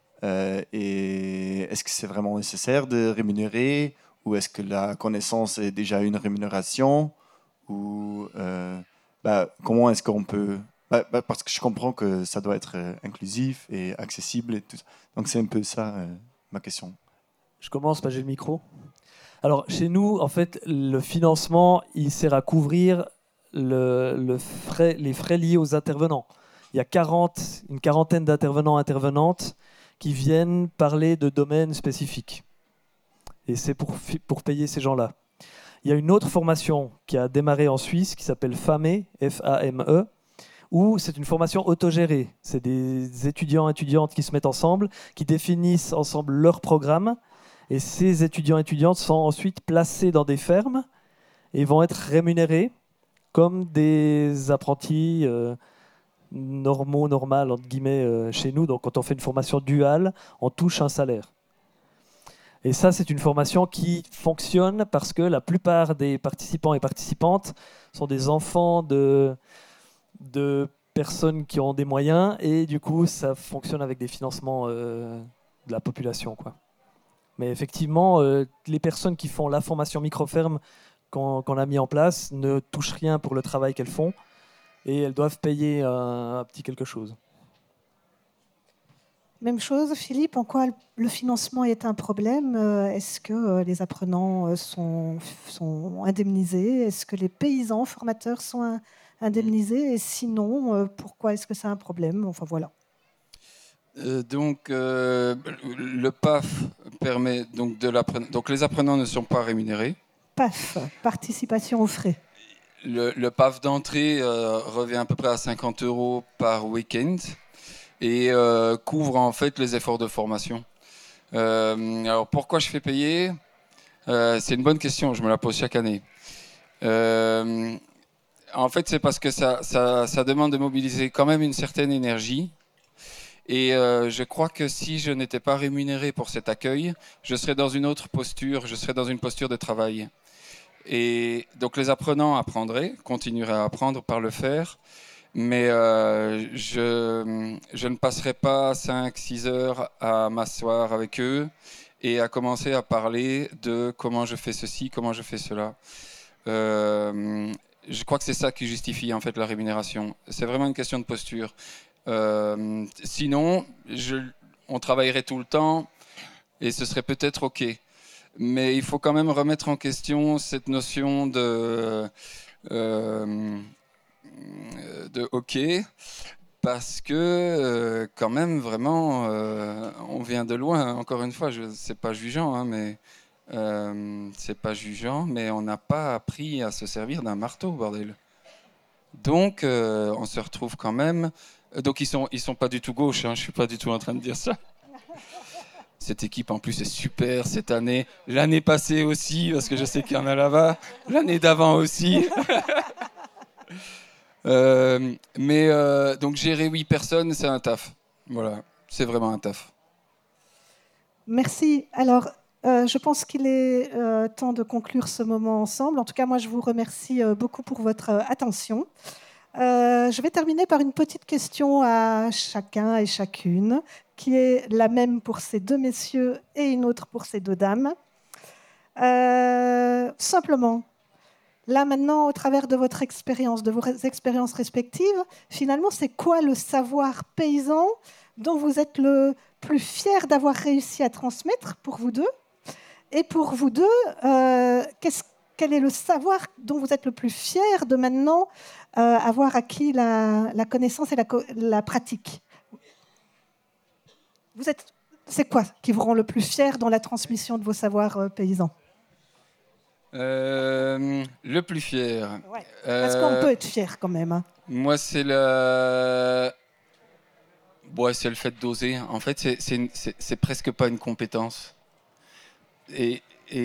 Et est-ce que c'est vraiment nécessaire de rémunérer? Ou est-ce que la connaissance est déjà une rémunération? Ou comment est-ce qu'on peut... parce que je comprends que ça doit être inclusif et accessible. Et tout. Donc c'est un peu ça ma question. Je commence, j'ai le micro. Alors chez nous, en fait, le financement, il sert à couvrir les frais liés aux intervenants. Il y a une quarantaine d'intervenants, intervenantes qui viennent parler de domaines spécifiques. Et c'est pour payer ces gens-là. Il y a une autre formation qui a démarré en Suisse qui s'appelle FAME, F-A-M-E, où c'est une formation autogérée. C'est des étudiants et étudiantes qui se mettent ensemble, qui définissent ensemble leur programme. Et ces étudiants et étudiantes sont ensuite placés dans des fermes et vont être rémunérés comme des apprentis normales, entre guillemets, chez nous. Donc quand on fait une formation duale, on touche un salaire. Et ça, c'est une formation qui fonctionne parce que la plupart des participants et participantes sont des enfants de personnes qui ont des moyens, et du coup, ça fonctionne avec des financements de la population, quoi. Mais effectivement, les personnes qui font la formation micro-ferme qu'on a mis en place ne touchent rien pour le travail qu'elles font, et elles doivent payer un petit quelque chose. Même chose, Philippe, en quoi le financement est un problème? Est-ce que les apprenants sont indemnisés? Est-ce que les paysans formateurs sont indemnisés? Et sinon, pourquoi est-ce que c'est un problème? Enfin voilà. Le PAF permet donc donc les apprenants ne sont pas rémunérés. PAF, participation aux frais. Le PAF d'entrée revient à peu près à 50 € par week-end et couvre en fait les efforts de formation. Alors pourquoi je fais payer? C'est une bonne question, je me la pose chaque année. En fait, c'est parce que ça demande de mobiliser quand même une certaine énergie. Et je crois que si je n'étais pas rémunéré pour cet accueil, je serais dans une autre posture, je serais dans une posture de travail. Et donc les apprenants apprendraient, continueraient à apprendre par le faire, mais je ne passerai pas 5-6 heures à m'asseoir avec eux et à commencer à parler de comment je fais ceci, comment je fais cela. Je crois que c'est ça qui justifie en fait la rémunération. C'est vraiment une question de posture. Sinon, on travaillerait tout le temps et ce serait peut-être OK. Mais il faut quand même remettre en question cette notion de OK, parce que quand même, vraiment, on vient de loin. Encore une fois, c'est pas jugeant, hein, mais c'est pas jugeant, mais on n'a pas appris à se servir d'un marteau, bordel. Donc, on se retrouve quand même. Donc, ils sont pas du tout gauche. Hein, je suis pas du tout en train de dire ça. Cette équipe, en plus, est super cette année. L'année passée aussi, parce que je sais qu'il y en a là-bas. L'année d'avant aussi. Donc, gérer 8 personnes, c'est un taf. Voilà, c'est vraiment un taf. Merci. Alors, je pense qu'il est temps de conclure ce moment ensemble. En tout cas, moi, je vous remercie beaucoup pour votre attention. Je vais terminer par une petite question à chacun et chacune, qui est la même pour ces 2 messieurs et une autre pour ces 2 dames. Simplement, là maintenant, au travers de votre expérience, de vos expériences respectives, finalement, c'est quoi le savoir paysan dont vous êtes le plus fier d'avoir réussi à transmettre pour vous deux? Et pour vous deux, quel est le savoir dont vous êtes le plus fier de maintenant avoir acquis la connaissance et la pratique? C'est quoi qui vous rend le plus fier dans la transmission de vos savoirs paysans? Le plus fier. Ouais. Parce qu'on peut être fier quand même. Hein. Moi, c'est c'est le fait d'oser. En fait, c'est presque pas une compétence. Et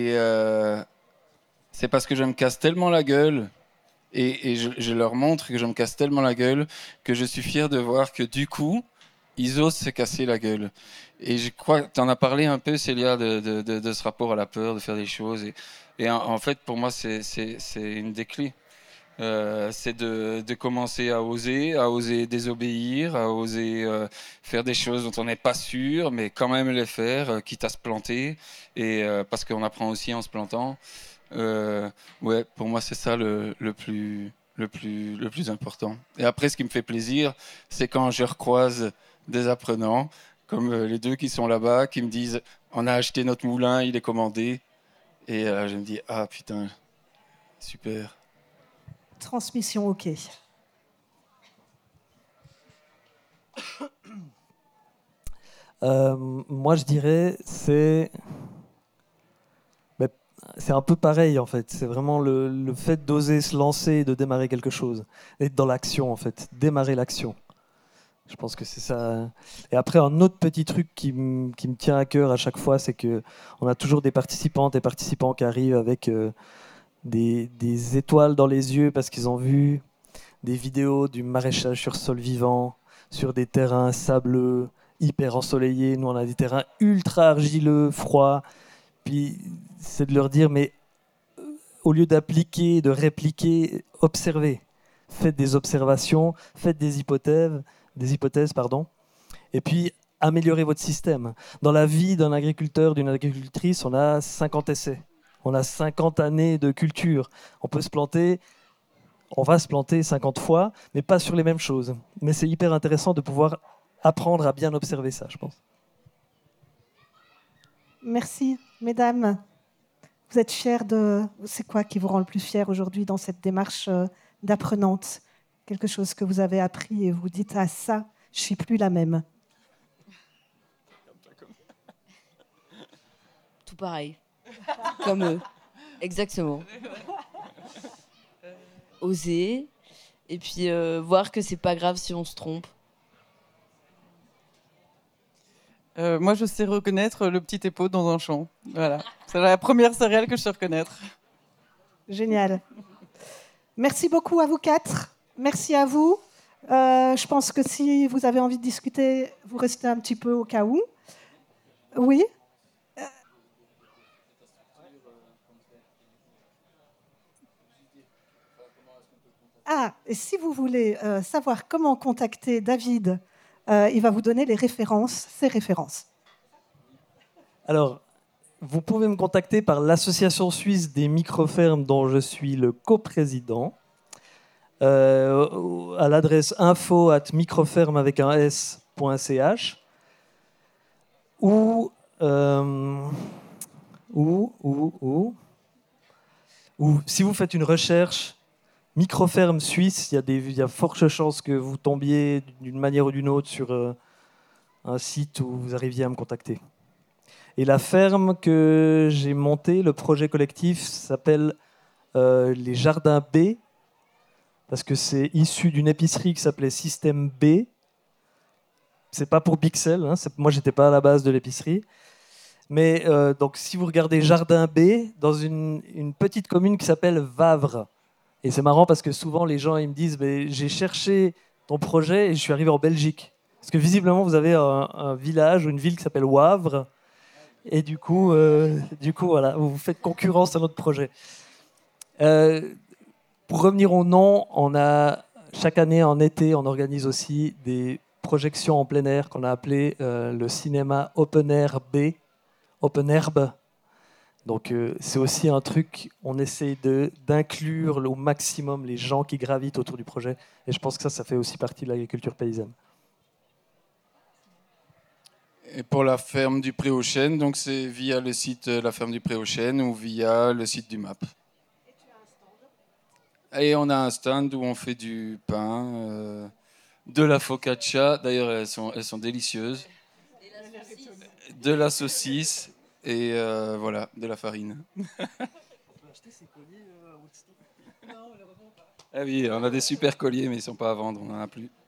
c'est parce que je me casse tellement la gueule et je leur montre que je me casse tellement la gueule que je suis fier de voir que du coup, ils osent se casser la gueule. Et je crois que tu en as parlé un peu, Célia, de ce rapport à la peur, de faire des choses. Et en fait, pour moi, c'est une des clés. C'est de commencer à oser désobéir, à oser faire des choses dont on n'est pas sûr, mais quand même les faire, quitte à se planter, et parce qu'on apprend aussi en se plantant. Ouais, pour moi, c'est ça le plus important. Et après, ce qui me fait plaisir, c'est quand je recroise des apprenants, comme les 2 qui sont là-bas, qui me disent « On a acheté notre moulin, il est commandé ». Et je me dis « Ah putain, super ». Transmission, OK. Moi, je dirais, c'est un peu pareil, en fait. C'est vraiment le fait d'oser se lancer et de démarrer quelque chose. Être dans l'action, en fait. Démarrer l'action. Je pense que c'est ça. Et après, un autre petit truc qui me tient à cœur à chaque fois, c'est qu'on a toujours des participantes et participants qui arrivent avec des étoiles dans les yeux parce qu'ils ont vu des vidéos du maraîchage sur sol vivant, sur des terrains sableux, hyper ensoleillés. Nous, on a des terrains ultra argileux, froids. Puis, c'est de leur dire, mais au lieu d'appliquer, de répliquer, observez. Faites des observations, faites des hypothèses, et puis améliorez votre système. Dans la vie d'un agriculteur, d'une agricultrice, on a 50 essais. On a 50 années de culture. On peut se planter, on va se planter 50 fois, mais pas sur les mêmes choses. Mais c'est hyper intéressant de pouvoir apprendre à bien observer ça, je pense. Merci, mesdames. Vous êtes fiers de... C'est quoi qui vous rend le plus fier aujourd'hui dans cette démarche d'apprenante? Quelque chose que vous avez appris et vous dites « Ah, ça, je ne suis plus la même ». Tout pareil. Comme eux. Exactement. Oser. Et puis voir que c'est pas grave si on se trompe. Moi, je sais reconnaître le petit épaule dans un champ. Voilà. C'est la première céréale que je sais reconnaître. Génial. Merci beaucoup à vous 4. Merci à vous. Je pense que si vous avez envie de discuter, vous restez un petit peu au cas où. Oui. Et si vous voulez savoir comment contacter David, il va vous donner les références, ses références. Alors, vous pouvez me contacter par l'association suisse des microfermes dont je suis le coprésident, à l'adresse info@microferme avec un s.ch ou si vous faites une recherche microferme suisse, il y a forte chance que vous tombiez d'une manière ou d'une autre sur un site où vous arriviez à me contacter. Et la ferme que j'ai montée, le projet collectif, s'appelle les Jardins B, parce que c'est issu d'une épicerie qui s'appelait Système B. C'est pas pour Pixel, hein, moi j'étais pas à la base de l'épicerie. Mais donc si vous regardez Jardin B, dans une petite commune qui s'appelle Vavre, et c'est marrant parce que souvent les gens ils me disent j'ai cherché ton projet et je suis arrivé en Belgique. Parce que visiblement vous avez un village ou une ville qui s'appelle Wavre, et du coup voilà, vous faites concurrence à notre projet. Pour revenir au nom, chaque année en été, on organise aussi des projections en plein air qu'on a appelées le cinéma Open Air B, Open Herbe. Donc c'est aussi un truc, on essaie d'inclure au maximum les gens qui gravitent autour du projet. Et je pense que ça fait aussi partie de l'agriculture paysanne. Et pour la ferme du Pré aux Chênes, donc c'est via le site La Ferme du Pré aux Chênes ou via le site du MAP. Et on a un stand où on fait du pain, de la focaccia, d'ailleurs elles sont délicieuses, de la saucisse et voilà, de la farine. Ah oui, on a des super colliers mais ils ne sont pas à vendre, on n'en a plus.